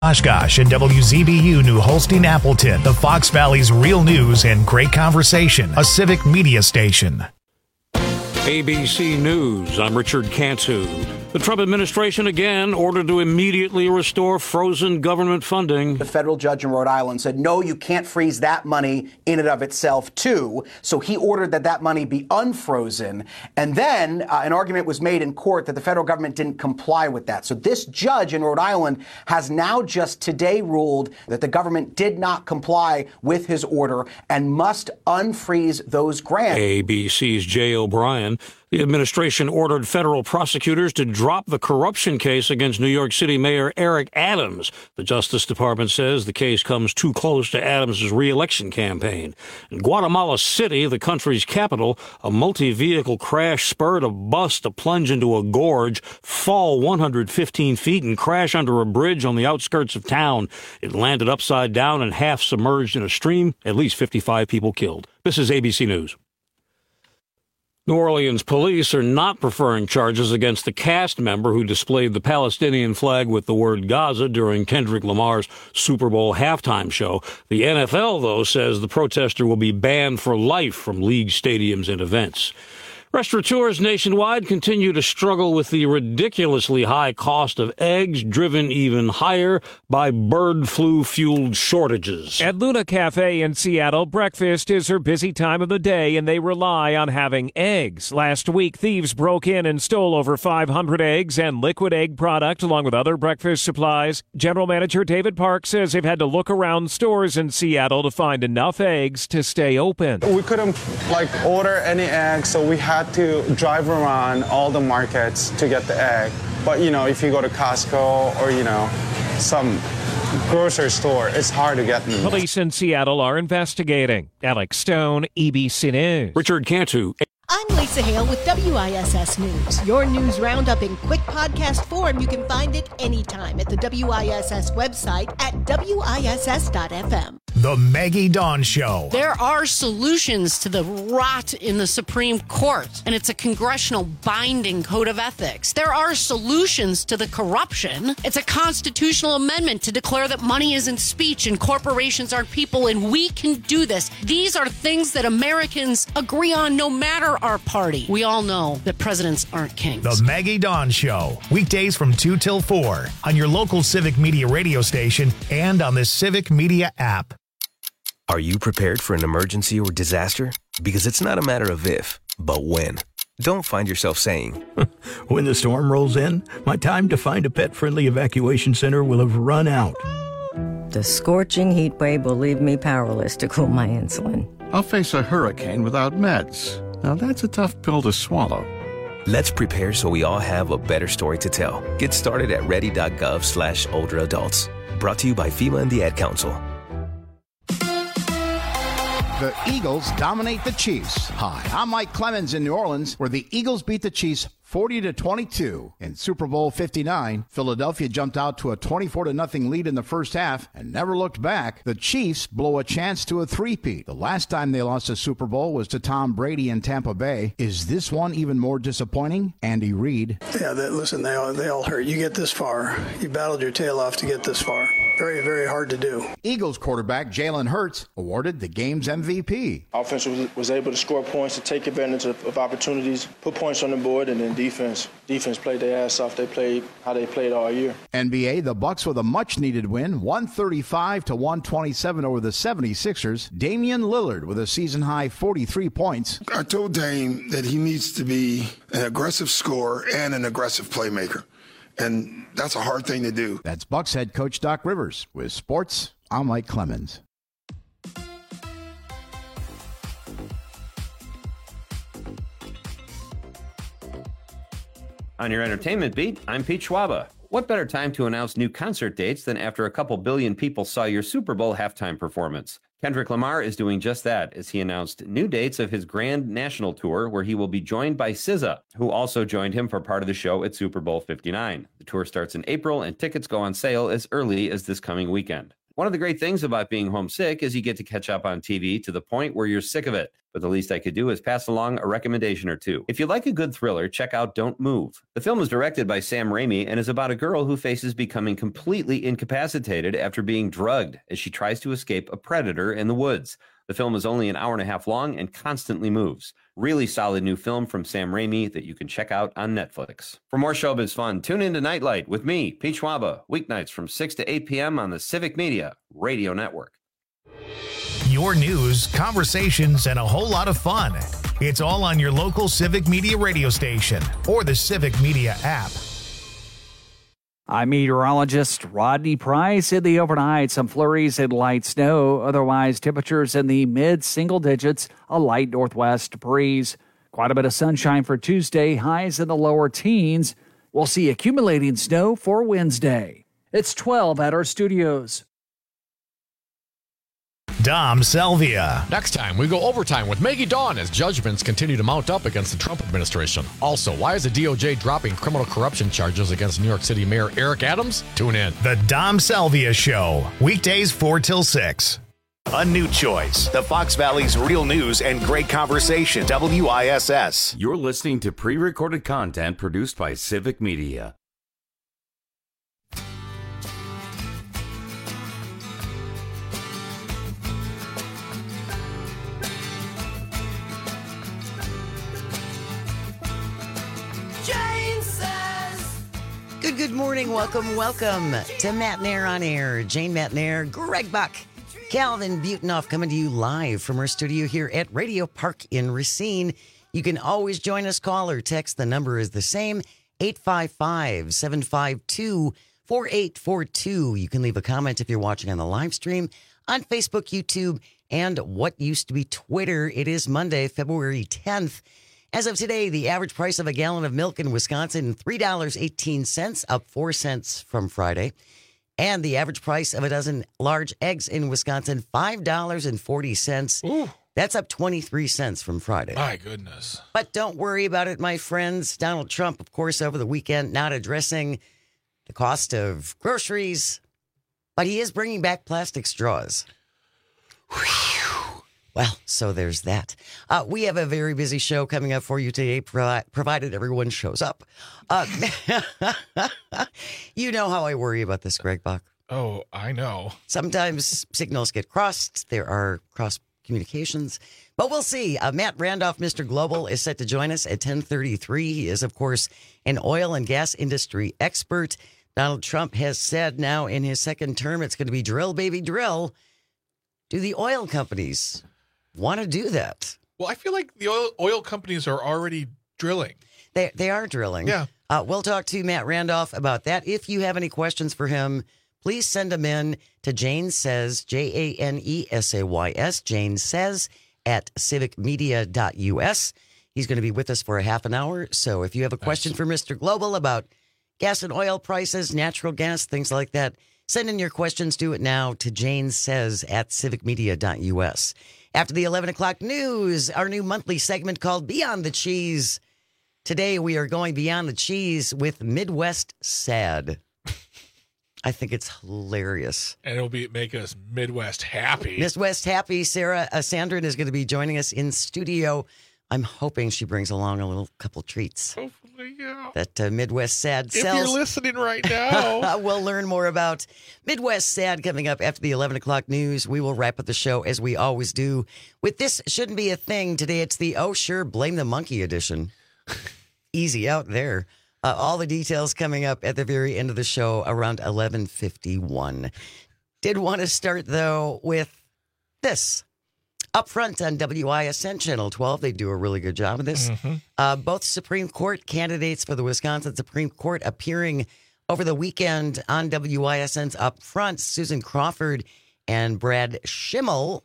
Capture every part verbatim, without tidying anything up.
Oshkosh and W Z B U New Holstein Appleton, the Fox Valley's real news and great conversation, a civic media station. A B C News, I'm Richard Cantu. The Trump administration again ordered to immediately restore frozen government funding. The federal judge in Rhode Island said, no, you can't freeze that money in and of itself, too. So he ordered that that money be unfrozen. And then uh, an argument was made in court that the federal government didn't comply with that. So this judge in Rhode Island has now just today ruled that the government did not comply with his order and must unfreeze those grants. A B C's Jay O'Brien. The administration ordered federal prosecutors to drop the corruption case against New York City Mayor Eric Adams. The Justice Department says the case comes too close to Adams' re-election campaign. In Guatemala City, the country's capital, a multi-vehicle crash spurred a bus to plunge into a gorge, fall one hundred fifteen feet, and crash under a bridge on the outskirts of town. It landed upside down and half submerged in a stream. At least fifty-five people killed. This is A B C News. New Orleans police are not preferring charges against the cast member who displayed the Palestinian flag with the word Gaza during Kendrick Lamar's Super Bowl halftime show. The N F L, though, says the protester will be banned for life from league stadiums and events. Restaurateurs nationwide continue to struggle with the ridiculously high cost of eggs, driven even higher by bird flu-fueled shortages. At Luna Cafe in Seattle, breakfast is her busy time of the day, and they rely on having eggs. Last week, thieves broke in and stole over five hundred eggs and liquid egg product, along with other breakfast supplies. General Manager David Park says they've had to look around stores in Seattle to find enough eggs to stay open. We couldn't, like, order any eggs, so we had to drive around all the markets to get the egg. But, you know, if you go to Costco or, you know, some grocery store, it's hard to get them. Police in Seattle are investigating. Alex Stone, E B C News. Richard Cantu. I'm Lisa Hale with W I S S News. Your news roundup in quick podcast form. You can find it anytime at the W I S S website at W I S S dot F M. The Maggie Dawn Show. There are solutions to the rot in the Supreme Court, and it's a congressional binding code of ethics. There are solutions to the corruption. It's a constitutional amendment to declare that money isn't speech and corporations aren't people, and we can do this. These are things that Americans agree on no matter our party. We all know that presidents aren't kings. The Maggie Dawn Show. Weekdays from two till four on your local Civic Media radio station and on the Civic Media app. Are you prepared for an emergency or disaster? Because it's not a matter of if, but when. Don't find yourself saying, when the storm rolls in, my time to find a pet-friendly evacuation center will have run out. The scorching heat wave will leave me powerless to cool my insulin. I'll face a hurricane without meds. Now that's a tough pill to swallow. Let's prepare so we all have a better story to tell. Get started at ready.gov slash older adults. Brought to you by FEMA and the Ad Council. The Eagles dominate the Chiefs. Hi, I'm Mike Clemens in New Orleans, where the Eagles beat the Chiefs forty to twenty-two. In Super Bowl fifty-nine, Philadelphia jumped out to a twenty-four to nothing lead in the first half and never looked back. The Chiefs blow a chance to a three-peat. The last time they lost a Super Bowl was to Tom Brady in Tampa Bay. Is this one even more disappointing? Andy Reid. Yeah, they, listen, they all, they all hurt. You get this far. You battled your tail off to get this far. Very, very hard to do. Eagles quarterback Jalen Hurts awarded the game's M V P. Offense was, was able to score points, to take advantage of, of opportunities, put points on the board, and then defense. Defense played their ass off. They played how they played all year. N B A, the Bucks with a much-needed win, one thirty-five to one twenty-seven over the seventy-sixers. Damian Lillard with a season-high forty-three points. I told Dame that he needs to be an aggressive scorer and an aggressive playmaker. And that's a hard thing to do. That's Bucks head coach Doc Rivers. With sports, I'm Mike Clemens. On your entertainment beat, I'm Pete Schwaba. What better time to announce new concert dates than after a couple billion people saw your Super Bowl halftime performance? Kendrick Lamar is doing just that as he announced new dates of his grand national tour, where he will be joined by S Z A, who also joined him for part of the show at Super Bowl fifty-nine. The tour starts in April and tickets go on sale as early as this coming weekend. One of the great things about being homesick is you get to catch up on T V to the point where you're sick of it. But the least I could do is pass along a recommendation or two. If you like a good thriller, check out Don't Move. The film is directed by Sam Raimi and is about a girl who faces becoming completely incapacitated after being drugged as she tries to escape a predator in the woods. The film is only an hour and a half long and constantly moves. Really solid new film from Sam Raimi that you can check out on Netflix. For more showbiz fun, tune in to Nightlight with me, Pete Schwaba, weeknights from six to eight p.m. on the Civic Media Radio Network. Your news, conversations, and a whole lot of fun. It's all on your local Civic Media radio station or the Civic Media app. I'm meteorologist Rodney Price. In the overnight, some flurries and light snow. Otherwise, temperatures in the mid-single digits, a light northwest breeze. Quite a bit of sunshine for Tuesday, highs in the lower teens. We'll see accumulating snow for Wednesday. It's twelve at our studios. Dom Salvia. Next time, we go overtime with Maggie Dawn as judgments continue to mount up against the Trump administration. Also, why is the D O J dropping criminal corruption charges against New York City Mayor Eric Adams? Tune in. The Dom Salvia Show, weekdays four till six. A new choice. The Fox Valley's real news and great conversation. W I S S. You're listening to pre-recorded content produced by Civic Media. Good, good morning. Welcome, welcome to Matt Nair on Air. Jane Matt Nair, Greg Buck, Calvin Butenoff coming to you live from our studio here at Radio Park in Racine. You can always join us, call or text. The number is the same, eight five five, seven five two, four eight four two. You can leave a comment if you're watching on the live stream on Facebook, YouTube, and what used to be Twitter. It is Monday, February tenth. As of today, the average price of a gallon of milk in Wisconsin, three dollars and eighteen cents, up four cents from Friday. And the average price of a dozen large eggs in Wisconsin, five dollars and forty cents. Ooh. That's up twenty-three cents from Friday. My goodness. But don't worry about it, my friends. Donald Trump, of course, over the weekend, not addressing the cost of groceries, but he is bringing back plastic straws. Well, so there's that. Uh, we have a very busy show coming up for you today, pro- provided everyone shows up. Uh, you know how I worry about this, Greg Buck. Oh, I know. Sometimes signals get crossed. There are cross communications. But we'll see. Uh, Matt Randolph, Mister Global, is set to join us at ten thirty-three. He is, of course, an oil and gas industry expert. Donald Trump has said now in his second term it's going to be drill, baby, drill. Do the oil companies want to do that? Well, I feel like the oil, oil companies are already drilling. They they are drilling. Yeah. Uh, we'll talk to Matt Randolph about that. If you have any questions for him, please send them in to Jane Says, J A N E S A Y S, Jane Says at civic media dot U S. He's going to be with us for a half an hour. So if you have a question nice. for Mister Global about gas and oil prices, natural gas, things like that, send in your questions. Do it now to Jane Says at civic media dot U S. After the eleven o'clock news, our new monthly segment called Beyond the Cheese. Today, we are going beyond the cheese with Midwest Sad. I think it's hilarious. And it'll be make us Midwest happy. Midwest happy. Sarah uh, Sandrin is going to be joining us in studio. I'm hoping she brings along a little couple treats. Hopefully, yeah. That uh, Midwest Sad sells. If you're listening right now. We'll learn more about Midwest Sad coming up after the eleven o'clock news. We will wrap up the show as we always do with This Shouldn't Be a Thing. Today it's the Oh Sure, Blame the Monkey edition. Easy out there. Uh, all the details coming up at the very end of the show around eleven fifty-one. Did want to start, though, with this. Up front on W I S N Channel twelve, they do a really good job of this. Mm-hmm. Uh, both Supreme Court candidates for the Wisconsin Supreme Court appearing over the weekend on W I S N's Up Front, Susan Crawford and Brad Schimmel.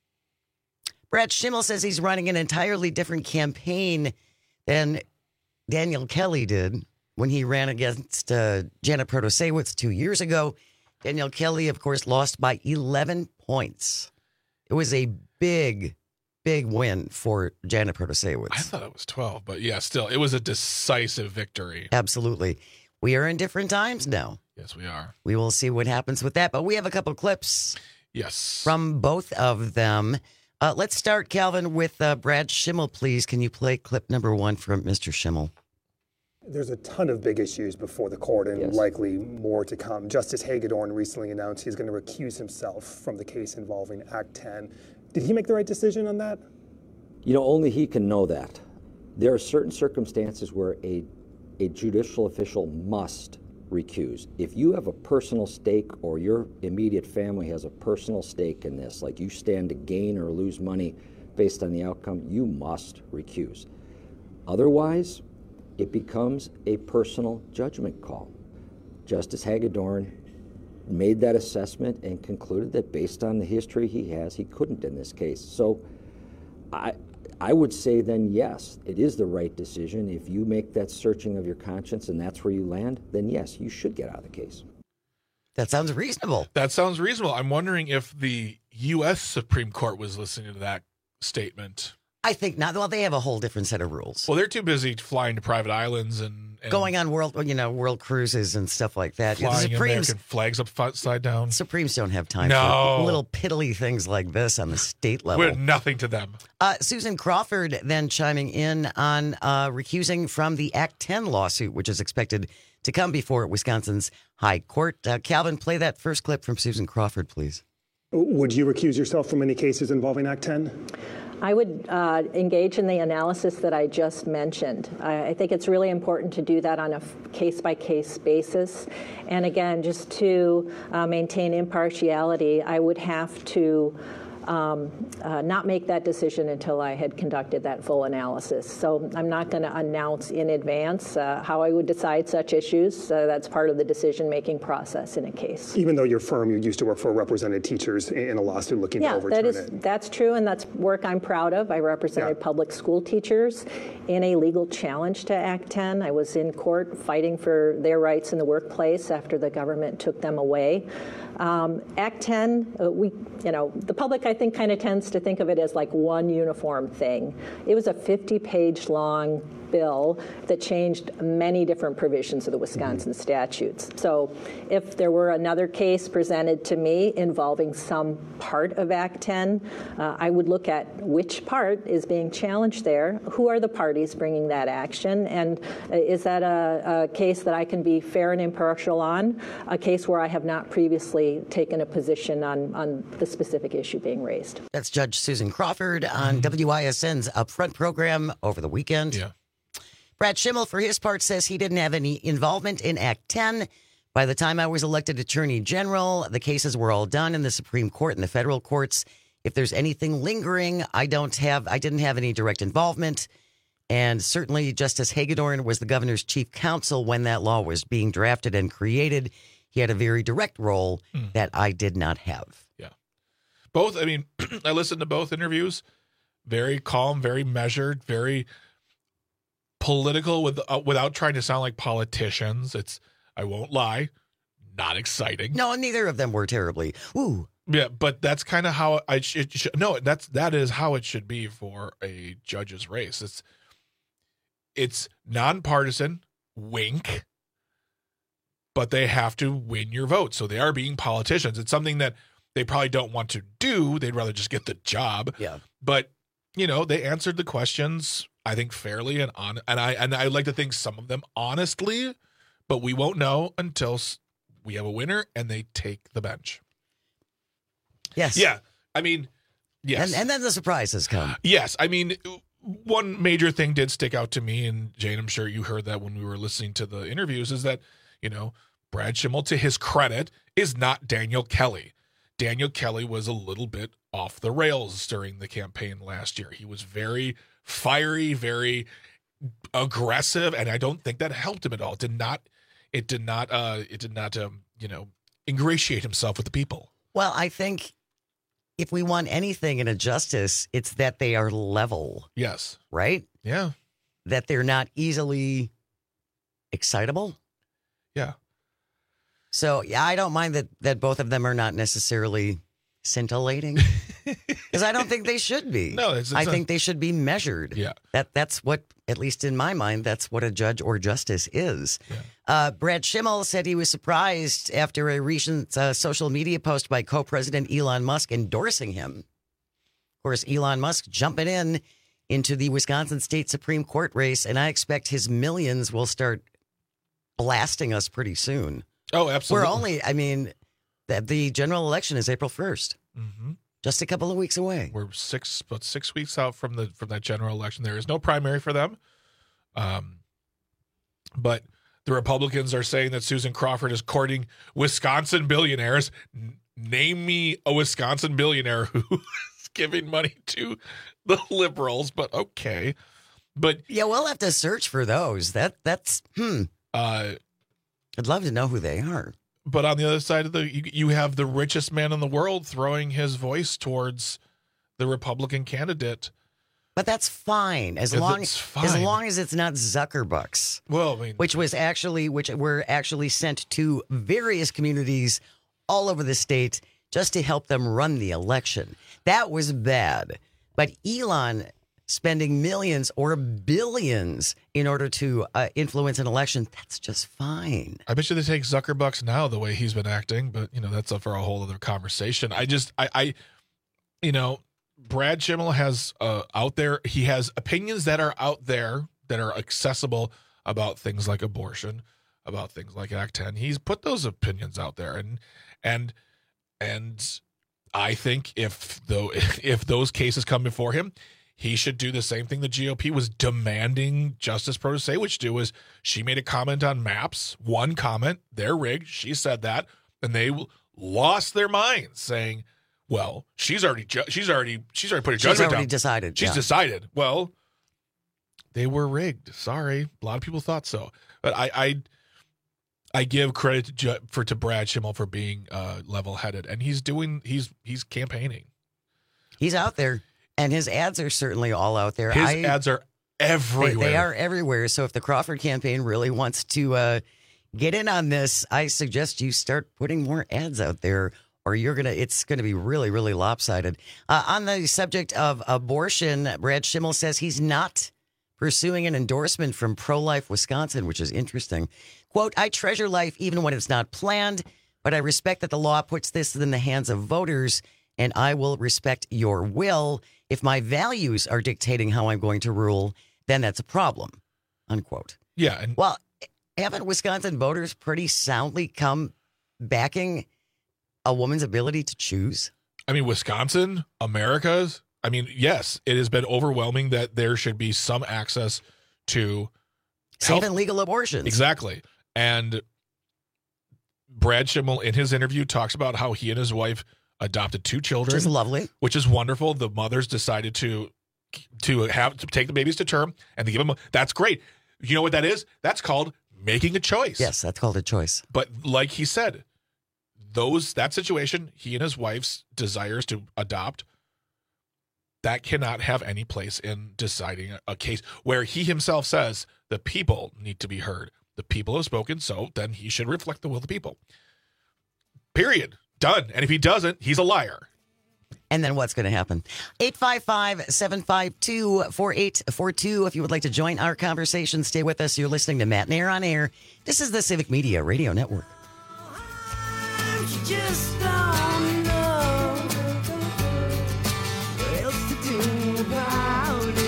Brad Schimmel says he's running an entirely different campaign than Daniel Kelly did when he ran against uh, Janet Protasiewicz two years ago. Daniel Kelly, of course, lost by eleven points. It was a big, big win for Janet Protasiewicz. I thought it was twelve, but yeah, still, it was a decisive victory. Absolutely. We are in different times now. Yes, we are. We will see what happens with that. But we have a couple clips. Yes. From both of them. Uh, let's start, Calvin, with uh, Brad Schimmel, please. Can you play clip number one from Mister Schimmel? There's a ton of big issues before the court and Yes. likely more to come. Justice Hagedorn recently announced he's going to recuse himself from the case involving Act ten. Did he make the right decision on that? You know, only he can know that. There are certain circumstances where a, a judicial official must recuse. If you have a personal stake or your immediate family has a personal stake in this, like you stand to gain or lose money based on the outcome, you must recuse. Otherwise, it becomes a personal judgment call. Justice Hagedorn made that assessment and concluded that based on the history he has, he couldn't in this case. So I, I would say then, yes, it is the right decision. If you make that searching of your conscience and that's where you land, then yes, you should get out of the case. That sounds reasonable. That sounds reasonable. I'm wondering if the U S Supreme Court was listening to that statement. I think not. Well, they have a whole different set of rules. Well, they're too busy flying to private islands and, and going on world, you know, world cruises and stuff like that. flying The Supremes, American flags upside down. Supremes don't have time No. for little piddly things like this on the state level. We're nothing to them. Uh, Susan Crawford then chiming in on uh, recusing from the Act ten lawsuit, which is expected to come before Wisconsin's High Court. Uh, Calvin, play that first clip from Susan Crawford, please. Would you recuse yourself from any cases involving Act ten? I would uh, engage in the analysis that I just mentioned. I, I think it's really important to do that on a case-by-case basis. And again, just to uh, maintain impartiality, I would have to um, uh, not make that decision until I had conducted that full analysis. So I'm not going to announce in advance uh, how I would decide such issues. Uh, that's part of the decision-making process in a case. Even though your firm, you used to work for represented teachers in a lawsuit looking yeah, to overturn that is, it. that's true, and that's work I'm proud of. I represented Yeah. public school teachers in a legal challenge to Act ten. I was in court fighting for their rights in the workplace after the government took them away. Um, Act ten, uh, we, you know, the public, I think, kind of tends to think of it as like one uniform thing. It was a fifty-page long bill that changed many different provisions of the Wisconsin mm-hmm. statutes. So if there were another case presented to me involving some part of Act ten, uh, I would look at which part is being challenged there, who are the parties bringing that action, and uh, is that a, a case that I can be fair and impartial on, a case where I have not previously taken a position on, on the specific issue being raised. That's Judge Susan Crawford on W I S N's Upfront program over the weekend. Yeah. Brad Schimmel, for his part, says he didn't have any involvement in Act ten. By the time I was elected Attorney General, the cases were all done in the Supreme Court and the federal courts. If there's anything lingering, I don't have, I didn't have any direct involvement. And certainly Justice Hagedorn was the governor's chief counsel when that law was being drafted and created. He had a very direct role mm. that I did not have. Yeah. Both, I mean, I listened to both interviews. Very calm, very measured, very political with, uh, without trying to sound like politicians. It's, I won't lie, not exciting. No, neither of them were terribly. Ooh. Yeah, but that's kind of how I should, should. No, that's that is how it should be for a judge's race. It's it's nonpartisan. Wink. But they have to win your vote. So they are being politicians. It's something that they probably don't want to do. They'd rather just get the job. Yeah. But, you know, they answered the questions, I think, fairly and on. And I and I like to think some of them honestly, but we won't know until we have a winner and they take the bench. Yes. Yeah. I mean, yes. And, and then the surprises come. Yes. I mean, one major thing did stick out to me, and Jane, I'm sure you heard that when we were listening to the interviews, is that, you know, Brad Schimmel, to his credit, is not Daniel Kelly. Daniel Kelly was a little bit off the rails during the campaign last year. He was very fiery, very aggressive, and I don't think that helped him at all. It did not, it did not, uh, it did not, um, you know, ingratiate himself with the people. Well, I think if we want anything in a justice, it's that they are level. Yes. Right? Yeah. That they're not easily excitable. Yeah. So, yeah, I don't mind that, that both of them are not necessarily scintillating. Because I don't think they should be. No, it's, it's I a, think they should be measured. Yeah. That That's what, at least in my mind, that's what a judge or justice is. Yeah. Uh, Brad Schimmel said he was surprised after a recent uh, social media post by co-president Elon Musk endorsing him. Of course, Elon Musk jumping in into the Wisconsin State Supreme Court race, and I expect his millions will start blasting us pretty soon. Oh, absolutely. We're only, I mean, the, the general election is April first. Mm-hmm. Just a couple of weeks away. We're six, about six weeks out from the from that general election. There is no primary for them, um, but the Republicans are saying that Susan Crawford is courting Wisconsin billionaires. N- name me a Wisconsin billionaire who is giving money to the liberals. But okay, but yeah, we'll have to search for those. That that's hmm. Uh, I'd love to know who they are. But on the other side of the, you, you have the richest man in the world throwing his voice towards the Republican candidate. But that's fine as It's long fine. as long as it's not Zuckerbucks. Well, I mean, which was actually which were actually sent to various communities all over the state just to help them run the election. That was bad. But Elon spending millions or billions in order to uh, influence an election, that's just fine. I bet you they take Zuckerbucks now the way he's been acting, but you know that's up for a whole other conversation. I just, I, I you know, Brad Schimmel has uh, out there. He has opinions that are out there that are accessible about things like abortion, about things like Act ten. He's put those opinions out there, and and and I think if though if those cases come before him, he should do the same thing the G O P was demanding Justice Protasiewicz do. Is she made a comment on maps, one comment, they're rigged. She said that, and they lost their minds, saying, "Well, she's already ju- she's already she's already put a judgment She's already down. decided. She's yeah. decided." Well, they were rigged. Sorry, a lot of people thought so, but I I, I give credit to Ju- for to Brad Schimmel for being uh, level-headed, and he's doing he's he's campaigning. He's out there. And his ads are certainly all out there. His I, ads are everywhere. They, they are everywhere. So if the Crawford campaign really wants to uh, get in on this, I suggest you start putting more ads out there, or you're gonna. It's gonna be really, really lopsided. Uh, on the subject of abortion, Brad Schimmel says he's not pursuing an endorsement from Pro-Life Wisconsin, which is interesting. Quote: "I treasure life even when it's not planned, but I respect that the law puts this in the hands of voters, and I will respect your will. If my values are dictating how I'm going to rule, then that's a problem," unquote. Yeah. And- well, haven't Wisconsin voters pretty soundly come backing a woman's ability to choose? I mean, Wisconsin, America's, I mean, yes, it has been overwhelming that there should be some access to safe health- and legal abortions. Exactly. And Brad Schimmel, in his interview, talks about how he and his wife adopted two children, which is lovely, which is wonderful. The mothers decided to to have to take the babies to term and to give them. A, that's great. You know what that is? That's called making a choice. Yes, that's called a choice. But like he said, those that situation, he and his wife's desires to adopt, that cannot have any place in deciding a, a case where he himself says the people need to be heard. The people have spoken, so then he should reflect the will of the people. Period. Done. And if he doesn't, he's a liar. And then what's going to happen? eight five five, seven five two, four eight four two. If you would like to join our conversation, stay with us. You're listening to Matt and Air on Air. This is the Civic Media Radio Network. Just don't know what else to do about it.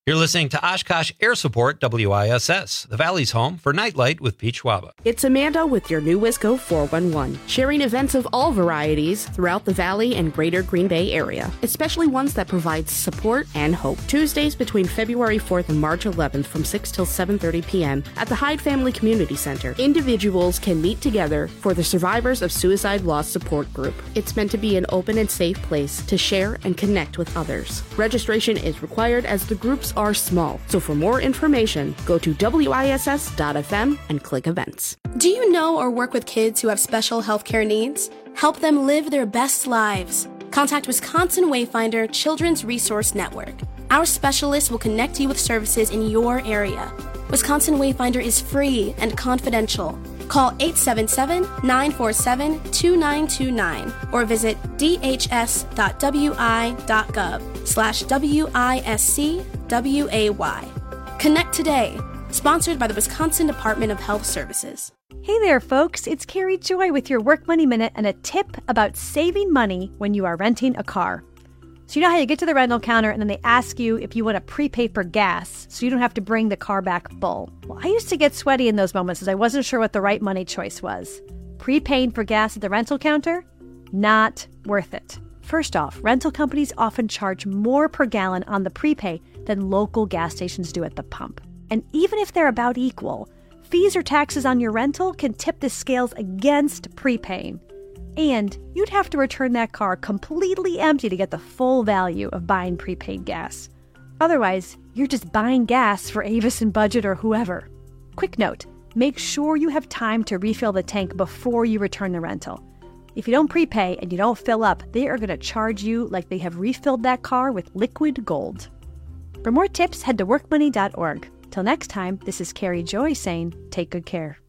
You're listening to Oshkosh Air Support W I S S, the Valley's home for Nightlight with Pete Schwaba. It's Amanda with your new Wisco four one one, sharing events of all varieties throughout the Valley and greater Green Bay area, especially ones that provide support and hope. Tuesdays between February fourth and March eleventh from six till seven thirty p.m. at the Hyde Family Community Center. Individuals can meet together for the Survivors of Suicide Loss Support Group. It's meant to be an open and safe place to share and connect with others. Registration is required as the groups are small. So for more information, go to W I S S dot F M and click events. Do you know or work with kids who have special healthcare needs? Help them live their best lives. Contact Wisconsin Wayfinder Children's Resource Network. Our specialists will connect you with services in your area. Wisconsin Wayfinder is free and confidential. Call eight seven seven, nine four seven, two nine two nine or visit d h s dot w i dot gov slash W I S C W A Y. Connect today. Sponsored by the Wisconsin Department of Health Services. Hey there, folks. It's Carrie Joy with your Work Money Minute and a tip about saving money when you are renting a car. So you know how you get to the rental counter and then they ask you if you want to prepay for gas so you don't have to bring the car back full. Well, I used to get sweaty in those moments as I wasn't sure what the right money choice was. Prepaying for gas at the rental counter? Not worth it. First off, rental companies often charge more per gallon on the prepay than local gas stations do at the pump. And even if they're about equal, fees or taxes on your rental can tip the scales against prepaying. And you'd have to return that car completely empty to get the full value of buying prepaid gas. Otherwise, you're just buying gas for Avis and Budget or whoever. Quick note, make sure you have time to refill the tank before you return the rental. If you don't prepay and you don't fill up, they are going to charge you like they have refilled that car with liquid gold. For more tips, head to work money dot org. Till next time, this is Carrie Joy saying, take good care.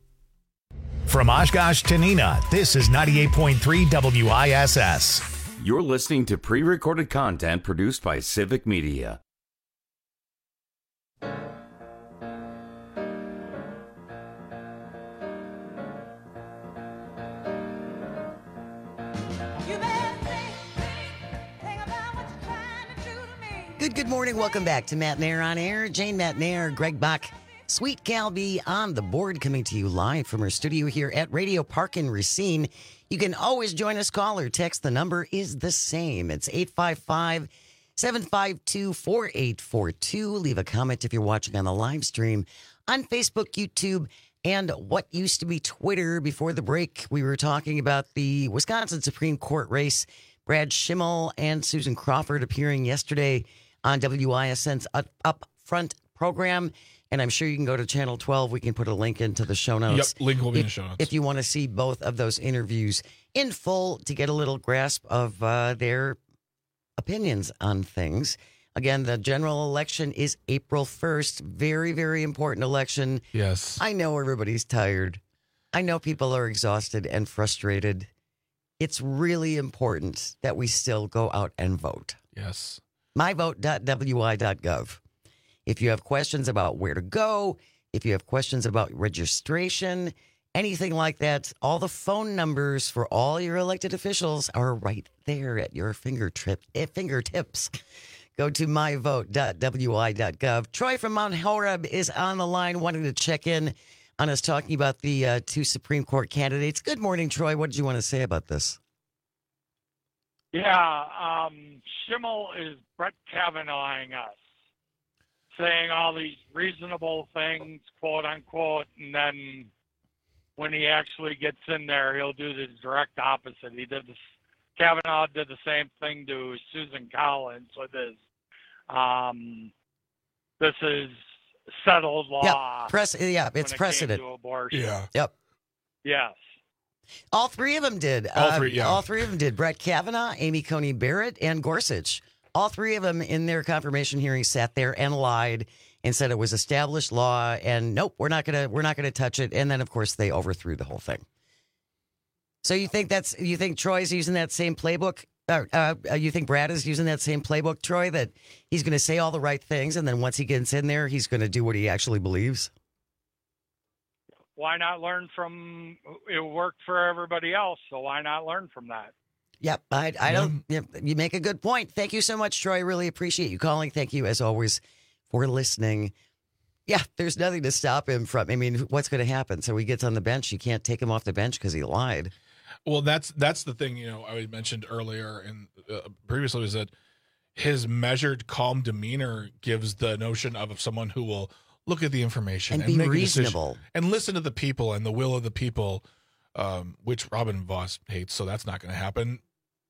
From Oshkosh to Neenah, this is ninety-eight point three W I S S. You're listening to pre-recorded content produced by Civic Media. Good, good morning. Welcome back to Matt Nair on Air. Jane Matt Nair, Greg Bach, Sweet Calby on the board, coming to you live from our studio here at Radio Park in Racine. You can always join us, call or text. The number is the same. It's eight five five, seven five two, four eight four two. Leave a comment if you're watching on the live stream on Facebook, YouTube, and what used to be Twitter. Before the break, we were talking about the Wisconsin Supreme Court race. Brad Schimmel and Susan Crawford appearing yesterday on W I S N's Up Front program. And I'm sure you can go to Channel twelve. We can put a link into the show notes. Yep, link will be if, in the show notes. If you want to see both of those interviews in full to get a little grasp of uh, their opinions on things. Again, the general election is April first. Very, very important election. Yes. I know everybody's tired. I know people are exhausted and frustrated. It's really important that we still go out and vote. Yes. my vote dot w i dot gov. If you have questions about where to go, if you have questions about registration, anything like that, all the phone numbers for all your elected officials are right there at your fingertip, eh, fingertips. Go to my vote dot w i dot gov. Troy from Mount Horeb is on the line, wanting to check in on us talking about the uh, two Supreme Court candidates. Good morning, Troy. What did you want to say about this? Yeah, um, Schimmel is Brett Kavanaughing us, saying all these reasonable things, quote unquote, and then when he actually gets in there, he'll do the direct opposite. He did this. Kavanaugh did the same thing to Susan Collins with his. Um, this is settled law. Yeah, press, yeah it's it precedent. To abortion. Yeah. Yep. Yes. All three of them did. All three, yeah. Uh, all three of them did. Brett Kavanaugh, Amy Coney Barrett, and Gorsuch. All three of them in their confirmation hearing sat there and lied and said it was established law and nope, we're not gonna we're not gonna touch it. And then of course they overthrew the whole thing. So you think that's you think Troy's using that same playbook? Uh, uh, you think Brad is using that same playbook, Troy? That he's going to say all the right things, and then once he gets in there, he's going to do what he actually believes. Why not learn from it? Worked for everybody else, so why not learn from that? Yep, I, I don't. You make a good point. Thank you so much, Troy. Really appreciate you calling. Thank you, as always, for listening. Yeah, there's nothing to stop him from. I mean, what's going to happen? So he gets on the bench. You can't take him off the bench because he lied. Well, that's that's the thing. You know, I mentioned earlier and uh, previously was that his measured, calm demeanor gives the notion of someone who will look at the information and, and be make reasonable a decision and listen to the people and the will of the people, um, which Robin Voss hates. So that's not going to happen.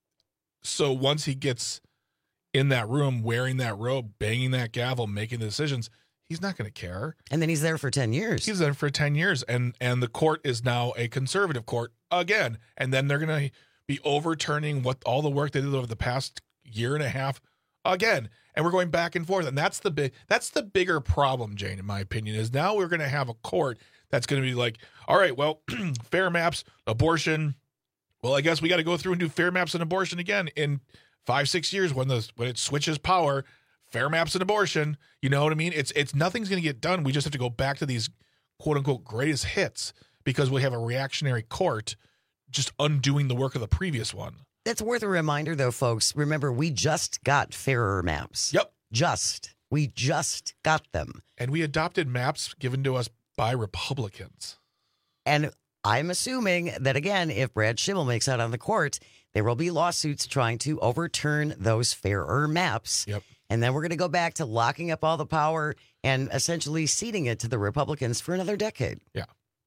So once he gets in that room, wearing that robe, banging that gavel, making the decisions, he's not going to care. And then he's there for ten years. He's there for ten years. And, and the court is now a conservative court again. And then they're going to be overturning what all the work they did over the past year and a half again. And we're going back and forth. And that's the big, that's the bigger problem, Jane, in my opinion, is now we're going to have a court that's going to be like, all right, well, fair maps, abortion. Well, I guess we got to go through and do fair maps and abortion again in five, six years when the when it switches power. Fair maps and abortion, you know what I mean? It's it's nothing's going to get done. We just have to go back to these quote unquote greatest hits because we have a reactionary court just undoing the work of the previous one. That's worth a reminder, though, folks. Remember, we just got fairer maps. Yep, just we just got them, and we adopted maps given to us by Republicans. And I'm assuming that again, if Brad Schimmel makes out on the court, there will be lawsuits trying to overturn those fairer maps. Yep. And then we're going to go back to locking up all the power and essentially ceding it to the Republicans for another decade. Yeah.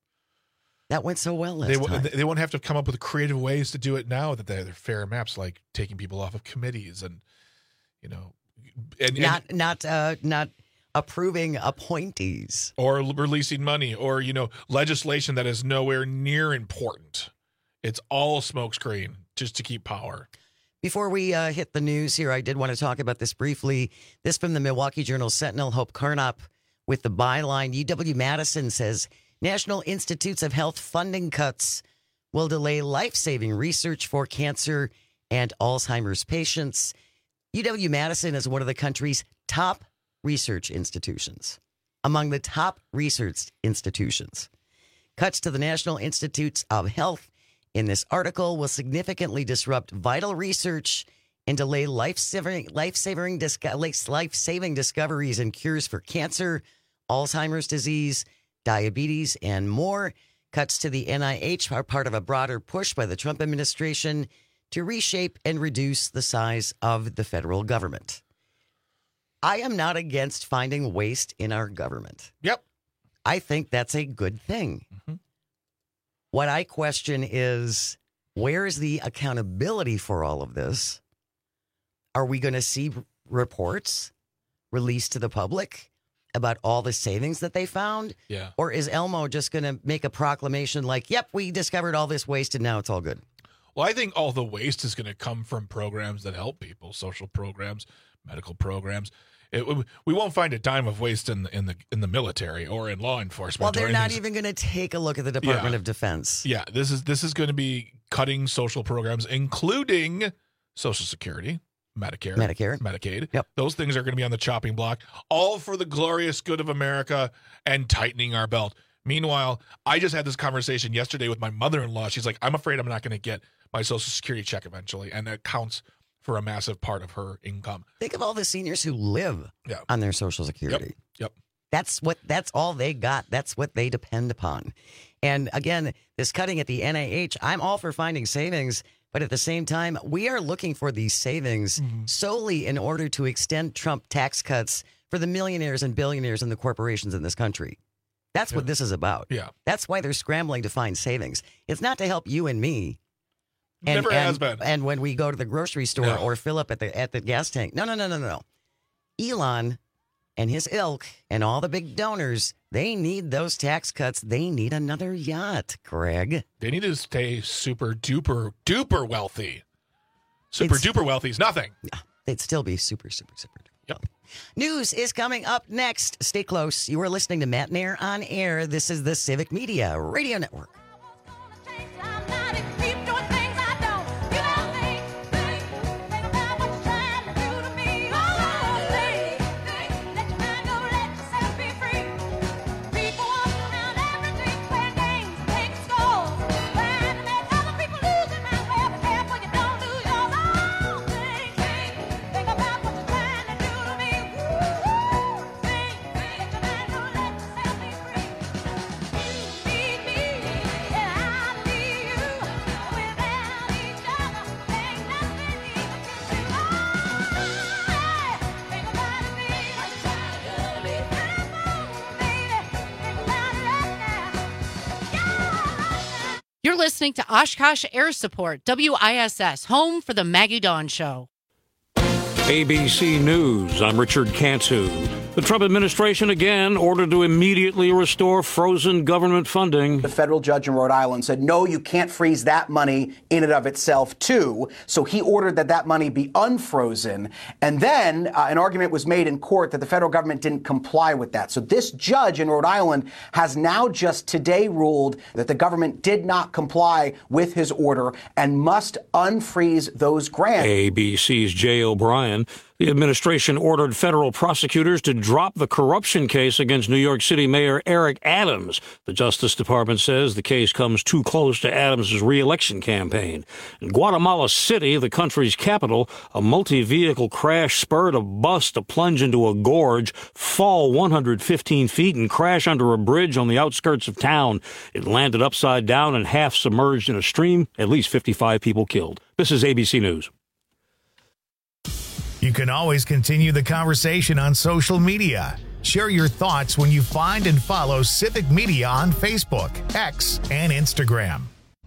That went so well last they, time. They won't have to come up with creative ways to do it now that they're fair maps, like taking people off of committees and, you know. And, not and, not uh, not approving appointees. Or releasing money or, you know, legislation that is nowhere near important. It's all smokescreen just to keep power. Before we uh, hit the news here, I did want to talk about this briefly. This from the Milwaukee Journal Sentinel, Hope Carnop with the byline. U W-Madison says National Institutes of Health funding cuts will delay life-saving research for cancer and Alzheimer's patients. U W-Madison is one of the country's top research institutions, among the top research institutions. Cuts to the National Institutes of Health in this article will significantly disrupt vital research and delay life-saving, life-saving, life-saving discoveries and cures for cancer, Alzheimer's disease, diabetes, and more. Cuts to the N I H are part of a broader push by the Trump administration to reshape and reduce the size of the federal government. I am not against finding waste in our government. Yep. I think that's a good thing. Mm-hmm. What I question is, where is the accountability for all of this? Are we going to see reports released to the public about all the savings that they found? Yeah. Or is Elmo just going to make a proclamation like, yep, we discovered all this waste and now it's all good? Well, I think all the waste is going to come from programs that help people, social programs, medical programs. It, we won't find a dime of waste in the in the in the military or in law enforcement. Well, they're or not even going to take a look at the Department yeah. of Defense. Yeah, this is this is going to be cutting social programs, including Social Security, Medicare, Medicare, Medicaid. Yep. Those things are going to be on the chopping block, all for the glorious good of America and tightening our belt. Meanwhile, I just had this conversation yesterday with my mother-in-law. She's like, I'm afraid I'm not going to get my Social Security check eventually, and that counts for a massive part of her income. Think of all the seniors who live yeah. on their Social Security. Yep. yep. That's what. That's all they got. That's what they depend upon. And again, this cutting at the N I H, I'm all for finding savings, but at the same time, we are looking for these savings mm-hmm. solely in order to extend Trump tax cuts for the millionaires and billionaires and the corporations in this country. That's yeah. what this is about. Yeah. That's why they're scrambling to find savings. It's not to help you and me. And, Never and, has been. And when we go to the grocery store no. or fill up at the at the gas tank. No, no, no, no, no. Elon and his ilk and all the big donors, they need those tax cuts. They need another yacht, Greg. They need to stay super duper duper wealthy. Super it's, duper wealthy is nothing. They'd still be super, super, super. Yep. News is coming up next. Stay close. You are listening to Matt Nair on Air. This is the Civic Media Radio Network. You're listening to Oshkosh Air Support, W I S S, home for the Maggie Dawn Show. A B C News, I'm Richard Cantu. The Trump administration again ordered to immediately restore frozen government funding. The federal judge in Rhode Island said, no, you can't freeze that money in and of itself, too. So he ordered that that money be unfrozen. And then uh, an argument was made in court that the federal government didn't comply with that. So this judge in Rhode Island has now just today ruled that the government did not comply with his order and must unfreeze those grants. A B C's Jay O'Brien. The administration ordered federal prosecutors to drop the corruption case against New York City Mayor Eric Adams. The Justice Department says the case comes too close to Adams' re-election campaign. In Guatemala City, the country's capital, a multi-vehicle crash spurred a bus to plunge into a gorge, fall one hundred fifteen feet, and crash under a bridge on the outskirts of town. It landed upside down and half submerged in a stream. At least fifty-five people killed. This is A B C News. You can always continue the conversation on social media. Share your thoughts when you find and follow Civic Media on Facebook, X, and Instagram.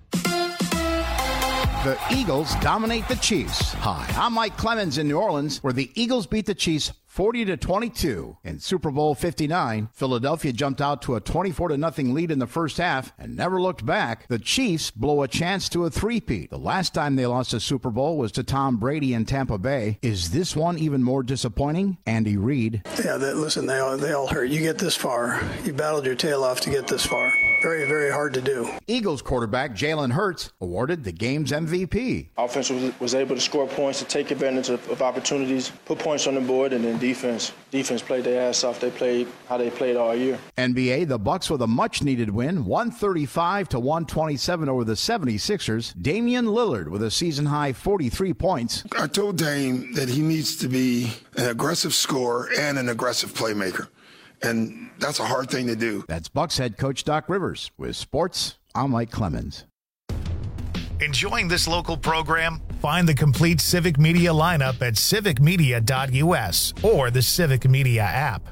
The Eagles dominate the Chiefs. Hi, I'm Mike Clemens in New Orleans, where the Eagles beat the Chiefs forty to twenty-two. In Super Bowl fifty-nine, Philadelphia jumped out to a twenty-four to nothing lead in the first half and never looked back. The Chiefs blow a chance to a three-peat. The last time they lost a Super Bowl was to Tom Brady in Tampa Bay. Is this one even more disappointing? Andy Reid. Yeah, they, listen, they all, they all hurt. You get this far. You battled your tail off to get this far. Very, very hard to do. Eagles quarterback Jalen Hurts awarded the game's M V P. Offense was, was able to score points, to take advantage of, of opportunities, put points on the board, and then defense. Defense played their ass off. They played how they played all year. N B A, the Bucks with a much-needed win, one thirty-five to one twenty-seven over the seventy-sixers. Damian Lillard with a season-high forty-three points. I told Dame that he needs to be an aggressive scorer and an aggressive playmaker. And that's a hard thing to do. That's Bucks head coach Doc Rivers. With sports, I'm Mike Clemens. Enjoying this local program? Find the complete Civic Media lineup at civic media dot U S or the Civic Media app.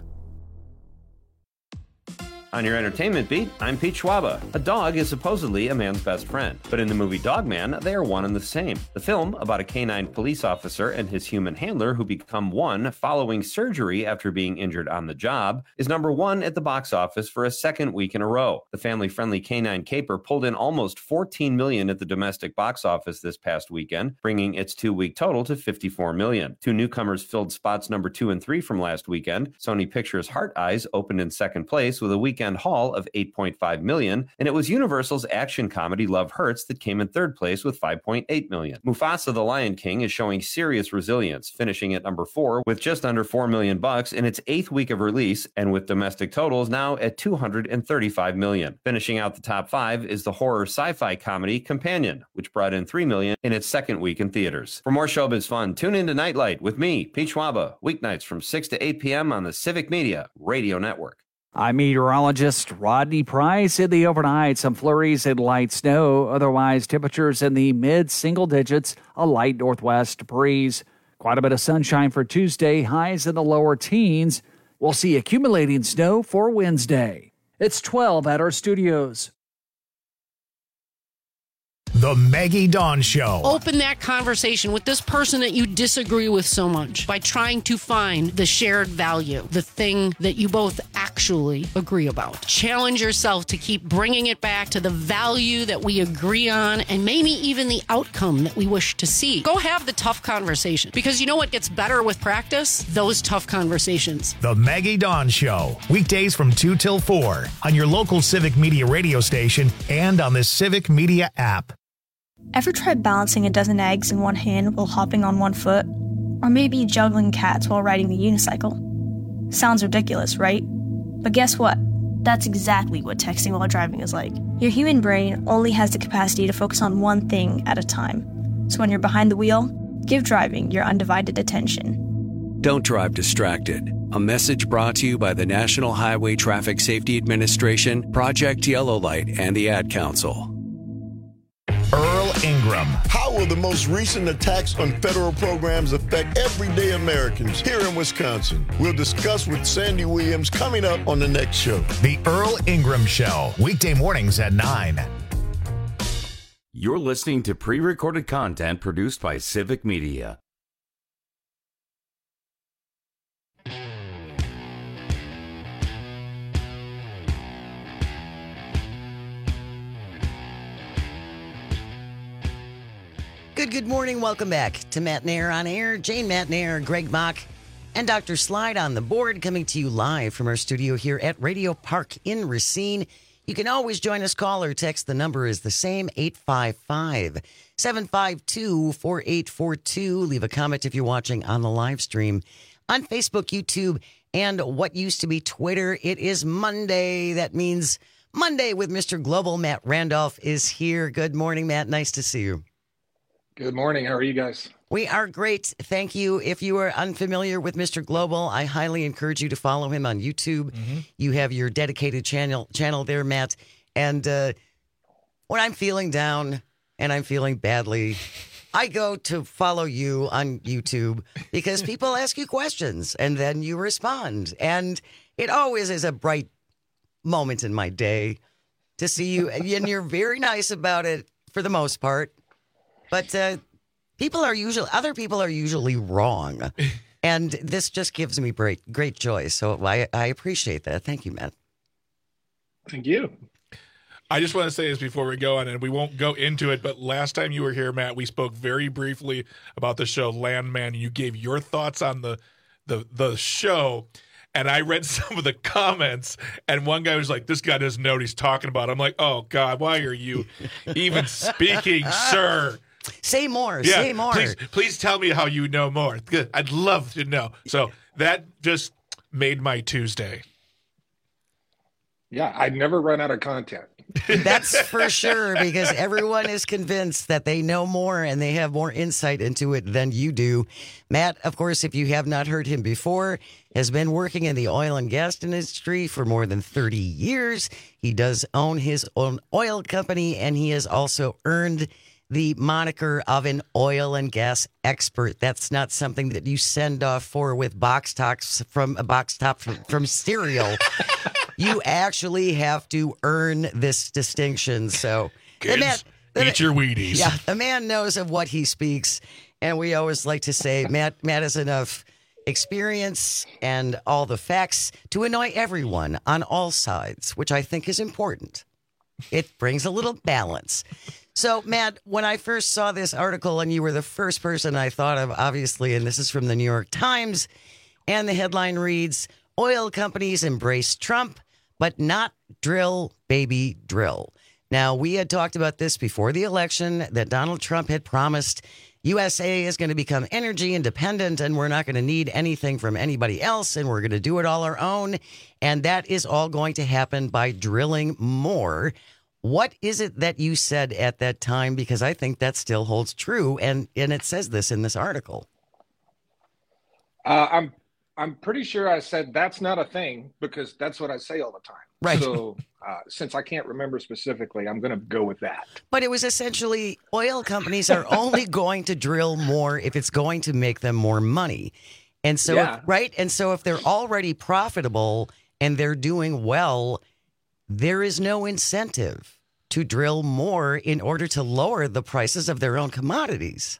On your entertainment beat, I'm Pete Schwaba. A dog is supposedly a man's best friend, but in the movie Dog Man, they are one and the same. The film, about a canine police officer and his human handler who become one following surgery after being injured on the job, is number one at the box office for a second week in a row. The family-friendly canine caper pulled in almost fourteen million dollars at the domestic box office this past weekend, bringing its two-week total to fifty-four million dollars. Two newcomers filled spots number two and three from last weekend. Sony Pictures' Heart Eyes opened in second place with a weekend haul of eight point five million dollars, and it was Universal's action comedy Love Hurts that came in third place with five point eight million dollars. Mufasa the Lion King is showing serious resilience, finishing at number four with just under four million bucks in its eighth week of release, and with domestic totals now at two hundred thirty-five million. Finishing out the top five is the horror sci-fi comedy Companion, which brought in three million in its second week in theaters. For more showbiz fun, tune in to Nightlight with me, Pete Schwaba, weeknights from six to eight p.m. on the Civic Media Radio Network. I'm meteorologist Rodney Price. In the overnight, some flurries and light snow. Otherwise, temperatures in the mid-single digits, a light northwest breeze. Quite a bit of sunshine for Tuesday, highs in the lower teens. We'll see accumulating snow for Wednesday. It's twelve at our studios. The Maggie Dawn Show. Open that conversation with this person that you disagree with so much by trying to find the shared value, the thing that you both actually agree about. Challenge yourself to keep bringing it back to the value that we agree on and maybe even the outcome that we wish to see. Go have the tough conversation, because you know what gets better with practice? Those tough conversations. The Maggie Dawn Show. Weekdays from two till four on your local Civic Media radio station and on the Civic Media app. Ever tried balancing a dozen eggs in one hand while hopping on one foot? Or maybe juggling cats while riding the unicycle? Sounds ridiculous, right? But guess what? That's exactly what texting while driving is like. Your human brain only has the capacity to focus on one thing at a time. So when you're behind the wheel, give driving your undivided attention. Don't drive distracted. A message brought to you by the National Highway Traffic Safety Administration, Project Yellow Light, and the Ad Council. Earl Ingram. How will the most recent attacks on federal programs affect everyday Americans here in Wisconsin? We'll discuss with Sandy Williams coming up on the next show. The Earl Ingram Show, weekday mornings at nine. You're listening to pre-recorded content produced by Civic Media. Good, good morning. Welcome back to Matt Nair on Air. Jane Matt Nair, Greg Mock, and Doctor Slide on the board, coming to you live from our studio here at Radio Park in Racine. You can always join us, call or text. The number is the same, eight five five, seven five two, four eight four two. Leave a comment if you're watching on the live stream on Facebook, YouTube, and what used to be Twitter. It is Monday. That means Monday with Mister Global. Matt Randolph is here. Good morning, Matt. Nice to see you. Good morning. How are you guys? We are great. Thank you. If you are unfamiliar with Mister Global, I highly encourage you to follow him on YouTube. Mm-hmm. You have your dedicated channel channel there, Matt. And uh, when I'm feeling down and I'm feeling badly, I go to follow you on YouTube because people ask you questions and then you respond. And it always is a bright moment in my day to see you. And you're very nice about it for the most part. But uh, people are usually, other people are usually wrong. And this just gives me great, great joy. So I, I appreciate that. Thank you, Matt. Thank you. I just want to say this before we go on, and we won't go into it, but last time you were here, Matt, we spoke very briefly about the show Landman. You gave your thoughts on the, the, the show. And I read some of the comments, and one guy was like, this guy doesn't know what he's talking about. I'm like, oh, God, why are you even speaking, sir? Say more. Yeah, say more. Please, please tell me how you know more. Good. I'd love to know. So that just made my Tuesday. Yeah, I'd never run out of content. That's for sure, because everyone is convinced that they know more and they have more insight into it than you do. Matt, of course, if you have not heard him before, has been working in the oil and gas industry for more than thirty years. He does own his own oil company, and he has also earned the moniker of an oil and gas expert. That's not something that you send off for with box tops from a box top from, from cereal. You actually have to earn this distinction. So, Kids, the man, the, eat your Wheaties. Yeah, the man knows of what he speaks, and we always like to say Matt Matt has enough experience and all the facts to annoy everyone on all sides, which I think is important. It brings a little balance. So, Matt, when I first saw this article, and you were the first person I thought of, obviously, and this is from the New York Times, and the headline reads, oil companies embrace Trump, but not drill, baby, drill. Now, we had talked about this before the election, that Donald Trump had promised U S A is going to become energy independent, and we're not going to need anything from anybody else, and we're going to do it all our own. And that is all going to happen by drilling more. What is it that you said at that time? Because I think that still holds true, and, and it says this in this article. Uh, I'm I'm pretty sure I said that's not a thing, because that's what I say all the time. Right. So uh, since I can't remember specifically, I'm going to go with that. But it was essentially oil companies are only going to drill more if it's going to make them more money. And so, Yeah. if, right? And so if they're already profitable and they're doing well, there is no incentive to drill more in order to lower the prices of their own commodities.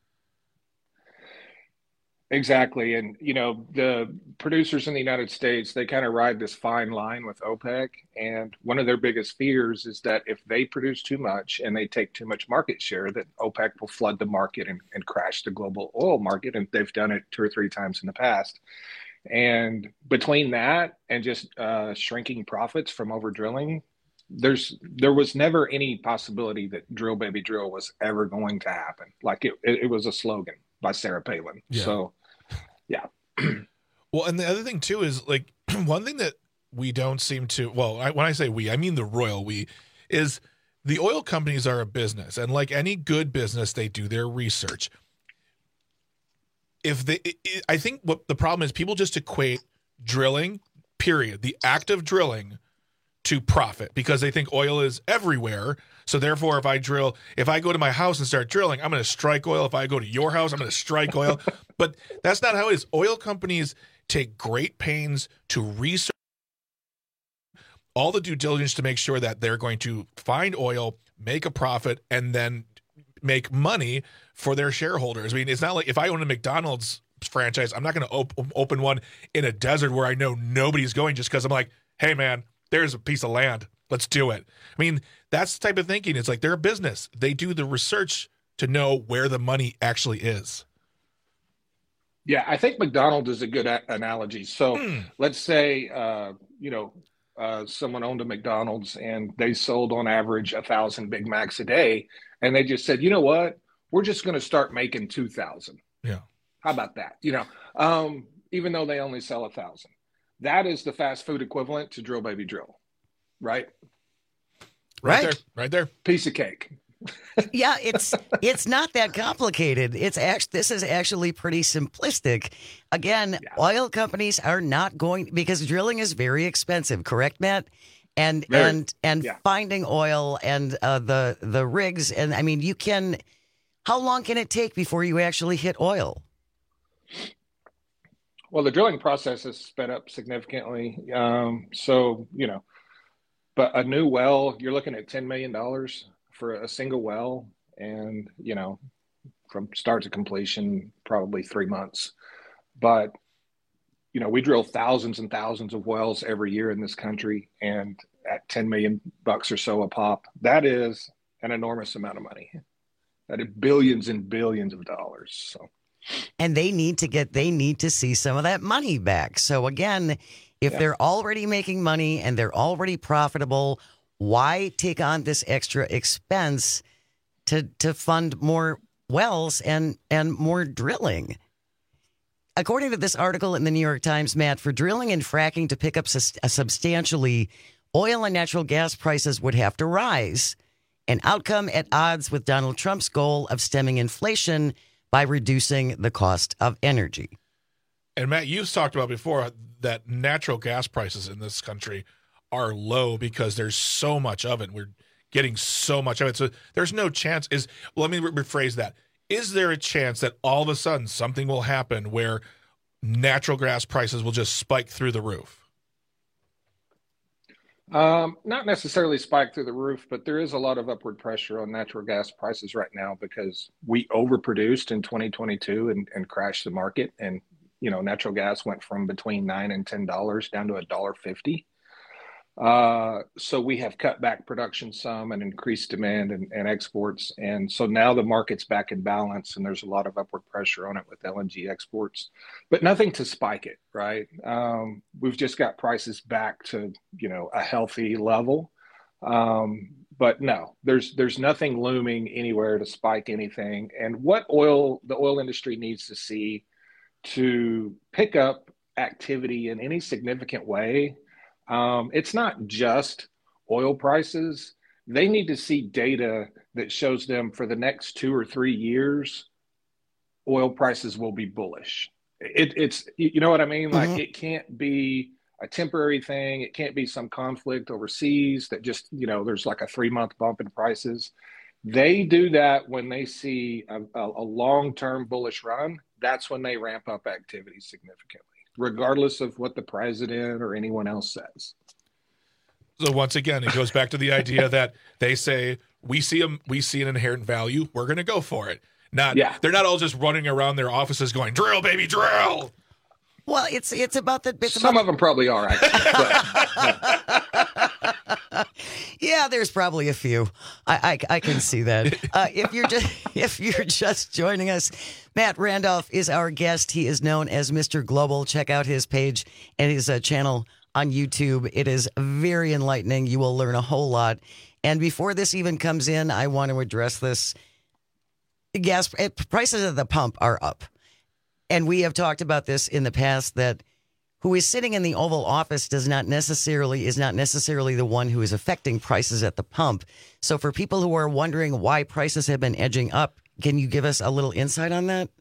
Exactly. And, you know, the producers in the United States, they kind of ride this fine line with OPEC. And one of their biggest fears is that if they produce too much and they take too much market share, that OPEC will flood the market and, and crash the global oil market. And they've done it two or three times in the past. And between that and just uh, shrinking profits from over drilling, there's there was never any possibility that drill, baby, drill was ever going to happen. Like it, it, it was a slogan by Sarah Palin. Yeah. So, yeah. Well, and the other thing too is like one thing that we don't seem to, well, I, when I say we, I mean the royal we, is the oil companies are a business, and like any good business, they do their research. If they, I think what the problem is, people just equate drilling, period, the act of drilling, to profit, because they think oil is everywhere. So therefore, if I drill, if I go to my house and start drilling, I'm going to strike oil. If I go to your house, I'm going to strike oil. But that's not how it is. Oil companies take great pains to research all the due diligence to make sure that they're going to find oil, make a profit, and then make money for their shareholders. I mean, it's not like if I own a McDonald's franchise, I'm not going to op- open one in a desert where I know nobody's going just because I'm like, hey, man, there's a piece of land. Let's do it. I mean, that's the type of thinking. It's like they're a business. They do the research to know where the money actually is. Yeah, I think McDonald's is a good a- analogy. So mm. let's say, uh, you know, uh, someone owned a McDonald's and they sold on average a thousand Big Macs a day. And they just said, you know what, we're just going to start making two thousand. Yeah. How about that? You know, um, even though they only sell a thousand, that is the fast food equivalent to Drill Baby Drill, right? Right, right there, right there. Piece of cake. Yeah, it's it's not that complicated. It's actually this is actually pretty simplistic. Again, yeah. oil companies are not going because drilling is very expensive, correct, Matt? And very, and and yeah. finding oil and uh, the the rigs and I mean, you can. How long can it take before you actually hit oil? Well, the drilling process has sped up significantly. Um, so you know, but a new well, you're looking at ten million dollars. For a single well, and you know, from start to completion, probably three months. But you know, we drill thousands and thousands of wells every year in this country, and at ten million bucks or so a pop, that is an enormous amount of money. That is billions and billions of dollars. So, and they need to get, they need to see some of that money back. So again, if yeah. they're already making money and they're already profitable, why take on this extra expense to to fund more wells and, and more drilling? According to this article in the New York Times, Matt, for drilling and fracking to pick up sus- substantially, oil and natural gas prices would have to rise, an outcome at odds with Donald Trump's goal of stemming inflation by reducing the cost of energy. And Matt, you've talked about before that natural gas prices in this country are low because there's so much of it. We're getting so much of it. So there's no chance is, well, let me re- rephrase that. Is there a chance that all of a sudden something will happen where natural gas prices will just spike through the roof? Um, not necessarily spike through the roof, but there is a lot of upward pressure on natural gas prices right now because we overproduced in twenty twenty-two and, and crashed the market. And, you know, natural gas went from between nine and ten dollars down to a dollar fifty. Uh, so we have cut back production some and increased demand and, and exports. And so now the market's back in balance and there's a lot of upward pressure on it with L N G exports, but nothing to spike it, right? Um, we've just got prices back to, you know, a healthy level. Um, but no, there's, there's nothing looming anywhere to spike anything. And what oil, the oil industry needs to see to pick up activity in any significant way, Um, it's not just oil prices. They need to see data that shows them for the next two or three years, oil prices will be bullish. It, it's, you know what I mean? Like mm-hmm. It can't be a temporary thing. It can't be some conflict overseas that just, you know, there's like a three month bump in prices. They do that when they see a, a, a long-term bullish run. That's when they ramp up activity significantly, regardless of what the president or anyone else says. So once again, it goes back to the idea that they say, we see a, we see an inherent value, we're going to go for it. Not, yeah. They're not all just running around their offices going, drill, baby, drill. Well, it's it's about the... It's Some about, of them probably are, actually. But, yeah. yeah, there's probably a few. I I, I can see that. Uh, if you're just if you're just joining us, Matt Randolph is our guest. He is known as Mister Global. Check out his page and his uh, channel on YouTube. It is very enlightening. You will learn a whole lot. And before this even comes in, I want to address this. Gas prices at the pump are up. And we have talked about this in the past, that who is sitting in the Oval Office does not necessarily is not necessarily the one who is affecting prices at the pump. So for people who are wondering why prices have been edging up, can you give us a little insight on that?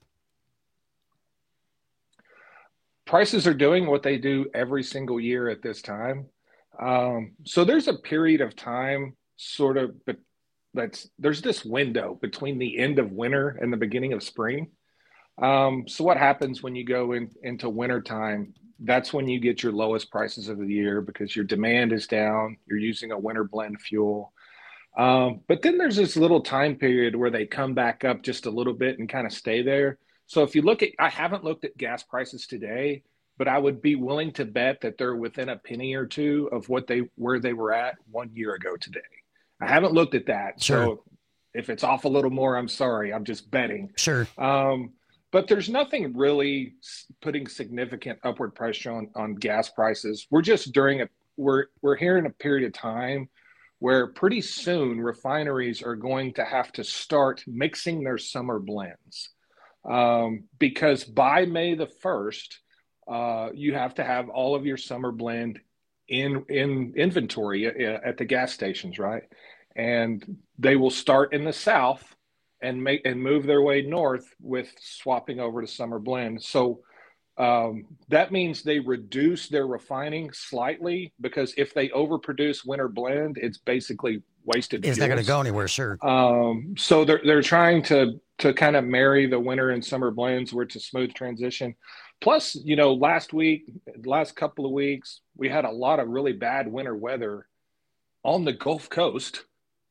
Prices are doing what they do every single year at this time. Um, so there's a period of time sort of, but that's there's this window between the end of winter and the beginning of spring. Um, so what happens when you go in, into wintertime? That's when you get your lowest prices of the year because your demand is down. You're using a winter blend fuel. Um, but then there's this little time period where they come back up just a little bit and kind of stay there. So if you look at, I haven't looked at gas prices today, but I would be willing to bet that they're within a penny or two of what they where they were at one year ago today. I haven't looked at that. Sure. So if it's off a little more, I'm sorry. I'm just betting. Sure. Um, but there's nothing really putting significant upward pressure on, on gas prices. We're just during a we're we're here in a period of time where pretty soon refineries are going to have to start mixing their summer blends. Um, because by May the first, uh, you have to have all of your summer blend in in inventory at, at the gas stations, right? And they will start in the South and make and move their way north with swapping over to summer blend. So um, that means they reduce their refining slightly, because if they overproduce winter blend, it's basically wasted. It's not going to go anywhere, sure. Um, so they're they're trying to to kind of marry the winter and summer blends where it's a smooth transition. Plus, you know, last week, last couple of weeks, we had a lot of really bad winter weather on the Gulf Coast.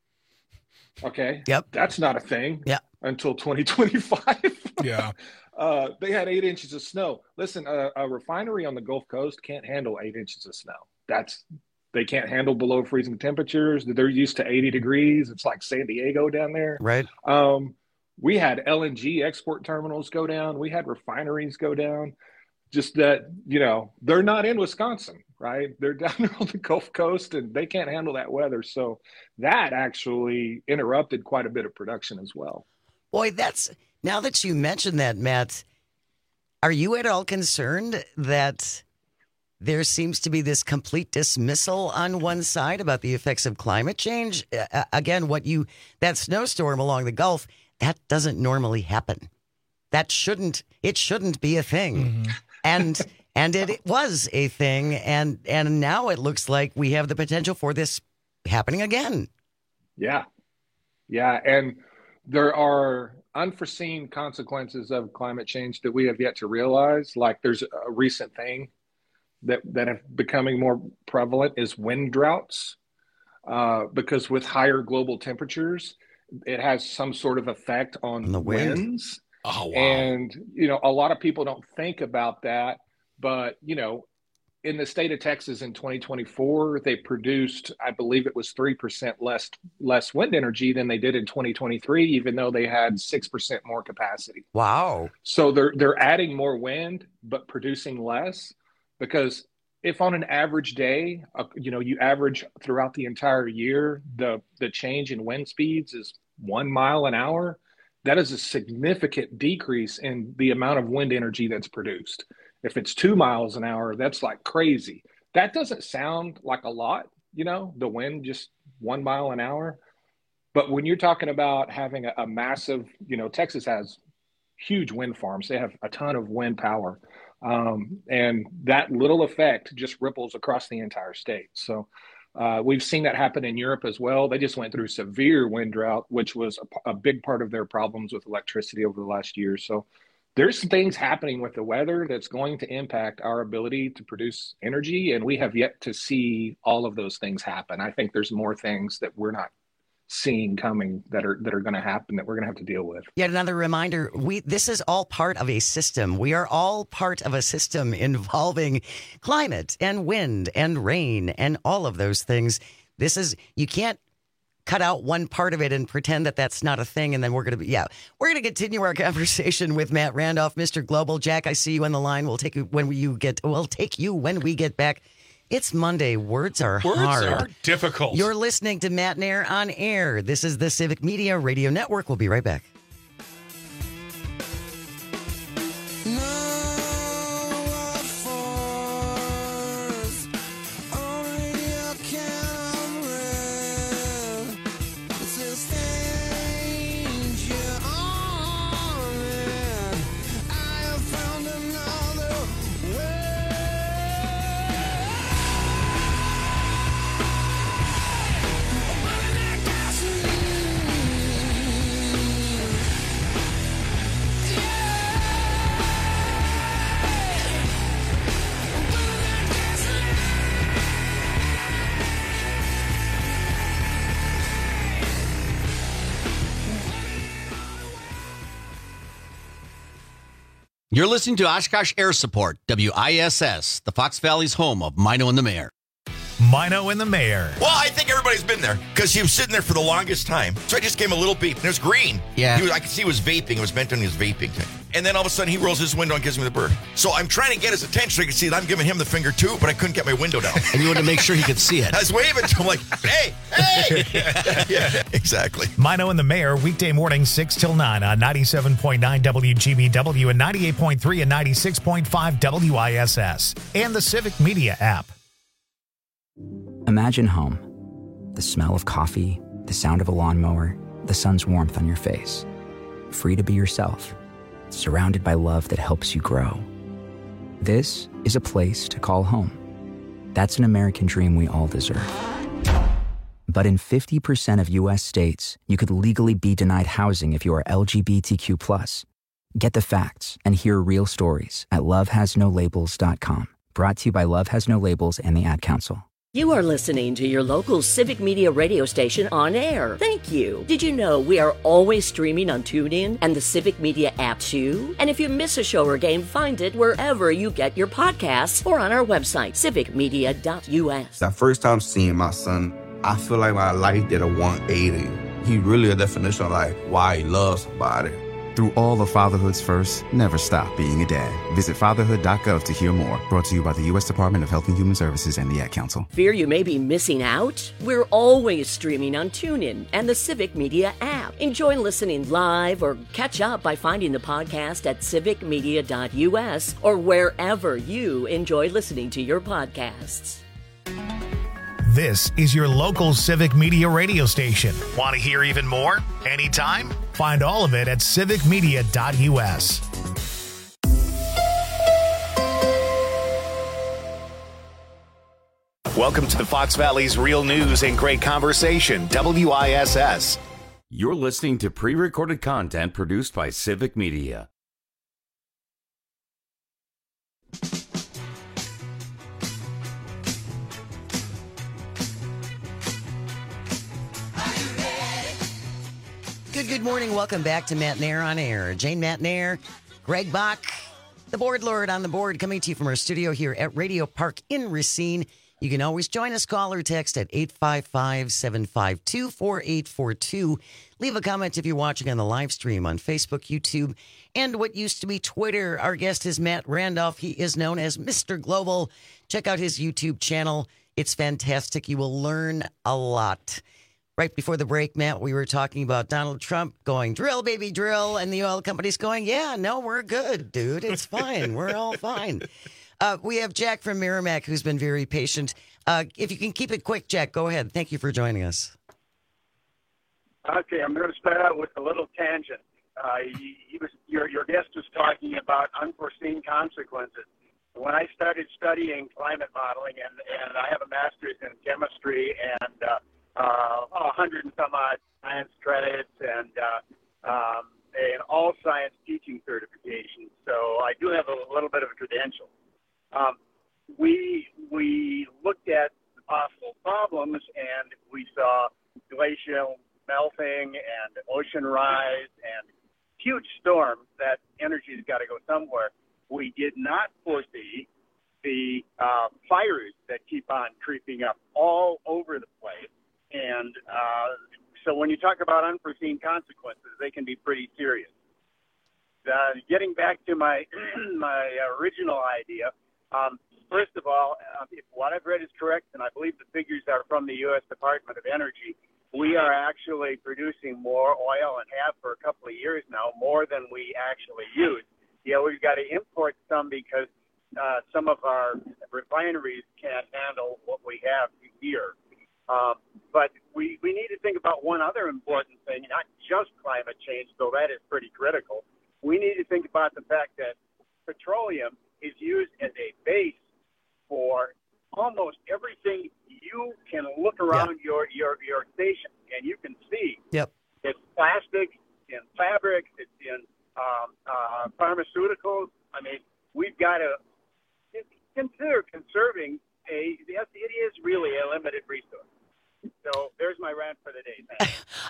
Okay. Yep. That's not a thing. Yeah. Until twenty twenty-five. Yeah. Uh, they had eight inches of snow. Listen, a, a refinery on the Gulf Coast can't handle eight inches of snow. That's they can't handle below freezing temperatures. They're used to eighty degrees. It's like San Diego down there. Right. Um, we had L N G export terminals go down. We had refineries go down. Just that, you know, they're not in Wisconsin, right? They're down there on the Gulf Coast, and they can't handle that weather. So that actually interrupted quite a bit of production as well. Boy, that's now that you mentioned that, Matt, are you at all concerned that there seems to be this complete dismissal on one side about the effects of climate change? Uh, again, what you that snowstorm along the Gulf, that doesn't normally happen. That shouldn't it shouldn't be a thing. Mm-hmm. And and it was a thing, and and now it looks like we have the potential for this happening again. Yeah. Yeah, and there are unforeseen consequences of climate change that we have yet to realize. Like there's a recent thing that that have becoming more prevalent is wind droughts, uh, because with higher global temperatures, it has some sort of effect on, on the wind. winds. Oh, wow. And, you know, a lot of people don't think about that, but, you know, in the state of Texas in twenty twenty-four, they produced, I believe it was three percent less less wind energy than they did in twenty twenty-three, even though they had six percent more capacity. Wow. So they're they're adding more wind, but producing less, because if on an average day, uh, you know, you average throughout the entire year, the the change in wind speeds is one mile an hour. That is a significant decrease in the amount of wind energy that's produced. If it's two miles an hour, that's like crazy. That doesn't sound like a lot, you know, the wind just one mile an hour. But when you're talking about having a, a massive, you know, Texas has huge wind farms. They have a ton of wind power. Um, and that little effect just ripples across the entire state. So uh, we've seen that happen in Europe as well. They just went through severe wind drought, which was a, a big part of their problems with electricity over the last year. So there's things happening with the weather that's going to impact our ability to produce energy, and we have yet to see all of those things happen. I think there's more things that we're not seeing coming that are that are going to happen that we're going to have to deal with. Yet another reminder, we this is all part of a system. We are all part of a system involving climate and wind and rain and all of those things. This is, you can't cut out one part of it and pretend that that's not a thing, and then we're going to be, yeah, we're going to continue our conversation with Matt Randolph, Mister Global. Jack, I see you on the line. We'll take you when we, you get, we'll take you when we get back. It's Monday. Words are Words hard. Words are difficult. You're listening to Matt Nair on Air. This is the Civic Media Radio Network. We'll be right back. You're listening to Oshkosh Air Support, W I S S, the Fox Valley's home of Mino and the Mayor. Mino and the Mayor. Well, I think everybody's been there because he was sitting there for the longest time. So I just gave him a little beep, and it was green. Yeah. He was, I could see he was vaping. It was meant on his vaping thing. And then all of a sudden, he rolls his window and gives me the bird. So I'm trying to get his attention so he can see that I'm giving him the finger too, but I couldn't get my window down. And you wanted to make sure he could see it. I was waving to him like, hey, hey. Yeah, exactly. Mino and the Mayor, weekday morning, six till nine on ninety-seven point nine W G B W and ninety-eight point three and ninety-six point five W I S S and the Civic Media app. Imagine home. The smell of coffee, the sound of a lawnmower, the sun's warmth on your face. Free to be yourself, surrounded by love that helps you grow. This is a place to call home. That's an American dream we all deserve. But in fifty percent of U S states, you could legally be denied housing if you are L G B T Q plus. Get the facts and hear real stories at love has no labels dot com. Brought to you by Love Has No Labels and the Ad Council. You are listening to your local Civic Media radio station on air. Thank you. Did you know we are always streaming on TuneIn and the Civic Media app too? And if you miss a show or game, find it wherever you get your podcasts or on our website, civic media dot U S. That first time seeing my son, I feel like my life did a one eighty. He really a definition of like why he loves somebody. Through all of fatherhood's first, never stop being a dad. Visit fatherhood dot gov to hear more. Brought to you by the U S Department of Health and Human Services and the Ad Council. Fear you may be missing out? We're always streaming on TuneIn and the Civic Media app. Enjoy listening live or catch up by finding the podcast at civic media dot U S or wherever you enjoy listening to your podcasts. This is your local Civic Media radio station. Want to hear even more? Anytime? Find all of it at civic media dot U S. Welcome to the Fox Valley's real news and great conversation, W I S S. You're listening to pre-recorded content produced by Civic Media. Good, good morning. Welcome back to Matt Nair on Air. Jane Matt Nair, Greg Bach, the board lord on the board, coming to you from our studio here at Radio Park in Racine. You can always join us, call or text at eight five five, seven five two, four eight four two. Leave a comment if you're watching on the live stream on Facebook, YouTube, and what used to be Twitter. Our guest is Matt Randolph. He is known as Mister Global. Check out his YouTube channel. It's fantastic. You will learn a lot. Right before the break, Matt, we were talking about Donald Trump going, drill, baby, drill, and the oil company's going, yeah, no, we're good, dude. It's fine. We're all fine. Uh, we have Jack from Merrimack, who's been very patient. Uh, if you can keep it quick, Jack, go ahead. Thank you for joining us. Okay, I'm going to start out with a little tangent. Uh, he, he was your your guest was talking about unforeseen consequences. When I started studying climate modeling, and, and I have a master's in chemistry and uh, uh, a hundred and some odd science credits and uh, um, and all science teaching certifications, so I do have a little bit of a credential. Um, we we looked at possible problems, and we saw glacial melting and ocean rise and huge storms. That energy's got to go somewhere. We did not foresee the uh, fires that keep on creeping up all over the place. And uh, so when you talk about unforeseen consequences, they can be pretty serious. Uh, getting back to my my original idea, um, first of all, uh, if what I've read is correct, and I believe the figures are from the U S Department of Energy, we are actually producing more oil and have for a couple of years now, more than we actually use. Yeah, we've got to import some because uh, some of our refineries can't handle what we have here. Um, but we, we need to think about one other important thing, not just climate change, though that is pretty critical. We need to think about the fact that petroleum is used as a base for almost everything you can look around yeah. your, your, your station, and you can see yep. it's plastics, in fabrics, it's in um, uh, pharmaceuticals. I mean, we've got to consider conserving a, yes, it is really a limited resource. So there's my rant for the day. Thanks.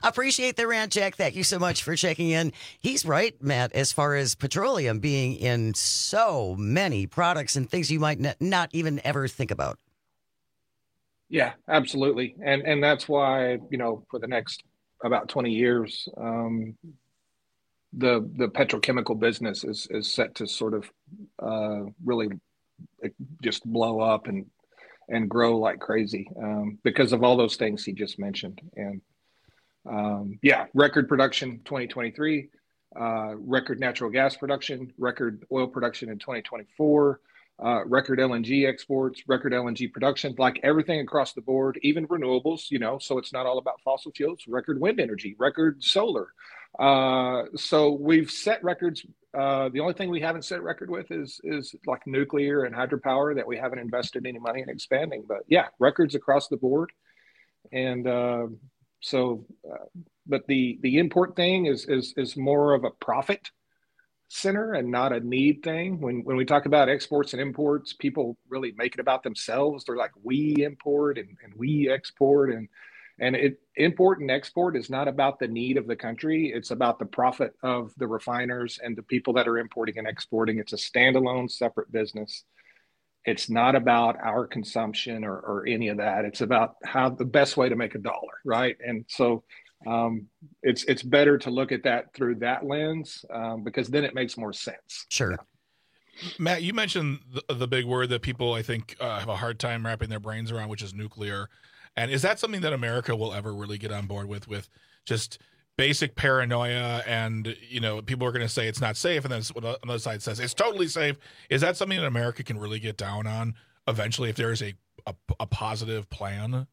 Appreciate the rant check. Thank you so much for checking in. He's right, Matt, as far as petroleum being in so many products and things you might n- not even ever think about. Yeah, absolutely. And and that's why, you know, for the next about twenty years, um, the the petrochemical business is, is set to sort of uh, really just blow up and and grow like crazy um, because of all those things he just mentioned. And um, yeah, record production twenty twenty-three, uh, record natural gas production, record oil production in twenty twenty-four, uh, record L N G exports, record L N G production, like everything across the board, even renewables, you know, so it's not all about fossil fuels, record wind energy, record solar. Uh, so we've set records. Uh, the only thing we haven't set record with is is like nuclear and hydropower that we haven't invested any money in expanding. But yeah, records across the board. And uh, so, uh, but the the import thing is is is more of a profit center and not a need thing. When when we talk about exports and imports, people really make it about themselves. They're like, we import and, and we export, and and it import and export is not about the need of the country. It's about the profit of the refiners and the people that are importing and exporting. It's a standalone, separate business. It's not about our consumption or, or any of that. It's about how the best way to make a dollar, right? And so um, it's it's better to look at that through that lens um, because then it makes more sense. Sure. Matt, you mentioned the, the big word that people, I think, uh, have a hard time wrapping their brains around, which is nuclear. And is that something that America will ever really get on board with, with just basic paranoia and, you know, people are going to say it's not safe, and then another side says it's totally safe. Is that something that America can really get down on eventually if there is a, a, a positive plan?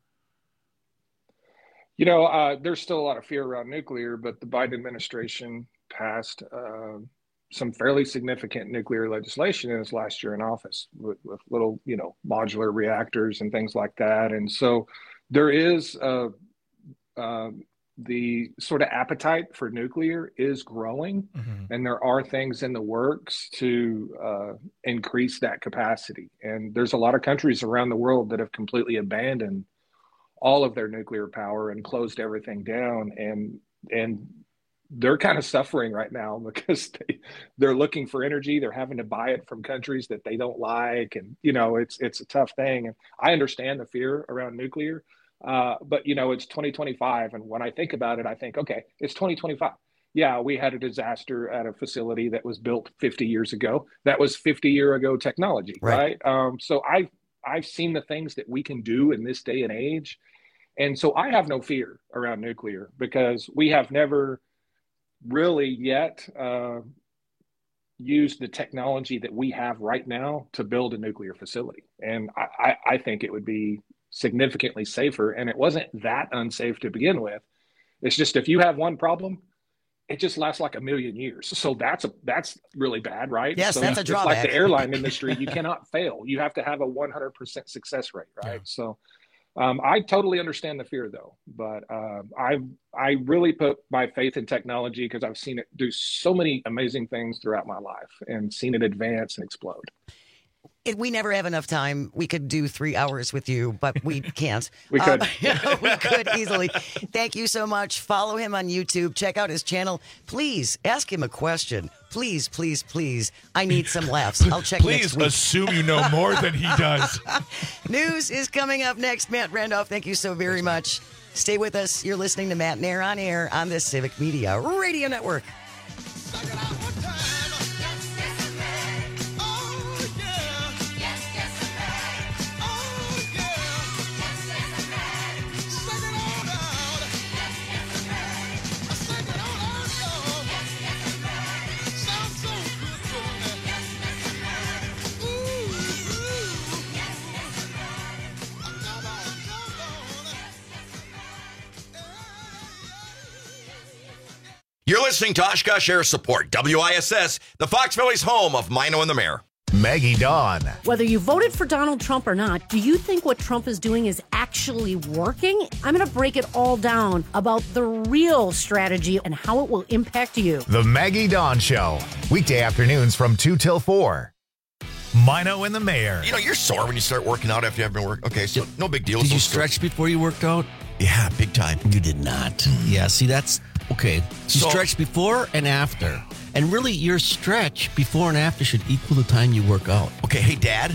You know, uh, there's still a lot of fear around nuclear, but the Biden administration passed uh, some fairly significant nuclear legislation in his last year in office with, with little, you know, modular reactors and things like that. And so there is uh, uh, the sort of appetite for nuclear is growing, mm-hmm. and there are things in the works to uh, increase that capacity. And there's a lot of countries around the world that have completely abandoned all of their nuclear power and closed everything down. And and they're kind of suffering right now because they, they're looking for energy. They're having to buy it from countries that they don't like. And, you know, it's it's a tough thing. And I understand the fear around nuclear, uh, but, you know, it's twenty twenty-five. And when I think about it, I think, okay, it's twenty twenty-five. Yeah, we had a disaster at a facility that was built fifty years ago. That was fifty year ago technology, right? right? Um, so I've, I've seen the things that we can do in this day and age. And so I have no fear around nuclear because we have never really yet uh, used the technology that we have right now to build a nuclear facility. And I, I, I think it would be significantly safer. And it wasn't that unsafe to begin with. It's just if you have one problem, it just lasts like a million years. So that's a that's really bad, right? Yes, so that's a drawback. It's like the airline industry, you cannot fail. You have to have a one hundred percent success rate, right? Yeah. So Um, I totally understand the fear, though, but uh, I I really put my faith in technology because I've seen it do so many amazing things throughout my life and seen it advance and explode. It, we never have enough time. We could do three hours with you, but we can't. we could. Um, we could easily. Thank you so much. Follow him on YouTube. Check out his channel. Please ask him a question. Please, please, please. I need some laughs. I'll check Please next week. assume you know more than he does. News is coming up next. Matt Randolph, thank you so very much. Stay with us. You're listening to Matt Nair on Air on the Civic Media Radio Network. You're listening to Oshkosh Air Support, W I S S, the Fox Valley's home of Mino and the Mayor. Maggie Dawn. Whether you voted for Donald Trump or not, do you think what Trump is doing is actually working? I'm going to break it all down about the real strategy and how it will impact you. The Maggie Dawn Show, weekday afternoons from two till four. Mino and the Mayor. You know, you're sore when you start working out after you haven't been working. Okay, so no big deal. Did so you stretch before you worked out? Yeah, big time. You did not. Yeah, see, that's okay. You So- stretch before and after. And really, your stretch before and after should equal the time you work out. Okay, hey, Dad.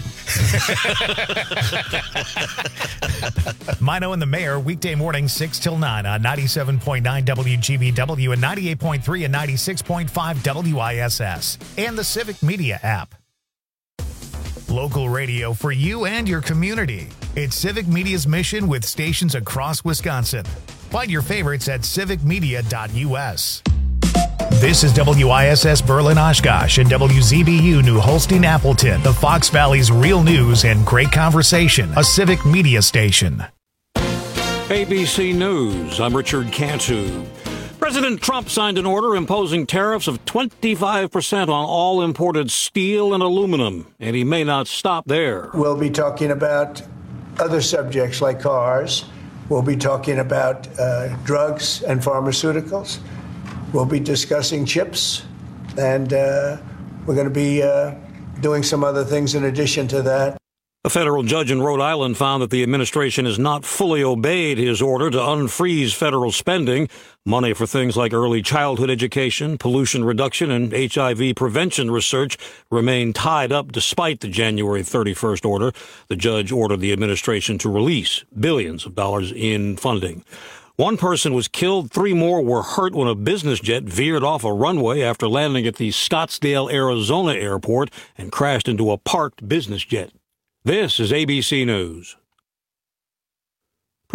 Mino and the Mayor, weekday morning, six till nine on ninety-seven point nine W G B W and ninety-eight point three and ninety-six point five W I S S. And the Civic Media app. Local radio for you and your community. It's Civic Media's mission with stations across Wisconsin. Find your favorites at civic media dot U S. This is W I S S Berlin Oshkosh and W Z B U New Holstein Appleton, the Fox Valley's real news and great conversation, a Civic Media station. A B C News, I'm Richard Cantu. President Trump signed an order imposing tariffs of twenty-five percent on all imported steel and aluminum, and he may not stop there. We'll be talking about other subjects like cars. We'll be talking about uh, drugs and pharmaceuticals. We'll be discussing chips, and uh, we're going to be uh, doing some other things in addition to that. A federal judge in Rhode Island found that the administration has not fully obeyed his order to unfreeze federal spending. Money for things like early childhood education, pollution reduction, and H I V prevention research remain tied up despite the January thirty-first order. The judge ordered the administration to release billions of dollars in funding. One person was killed, three more were hurt when a business jet veered off a runway after landing at the Scottsdale, Arizona airport and crashed into a parked business jet. This is A B C News.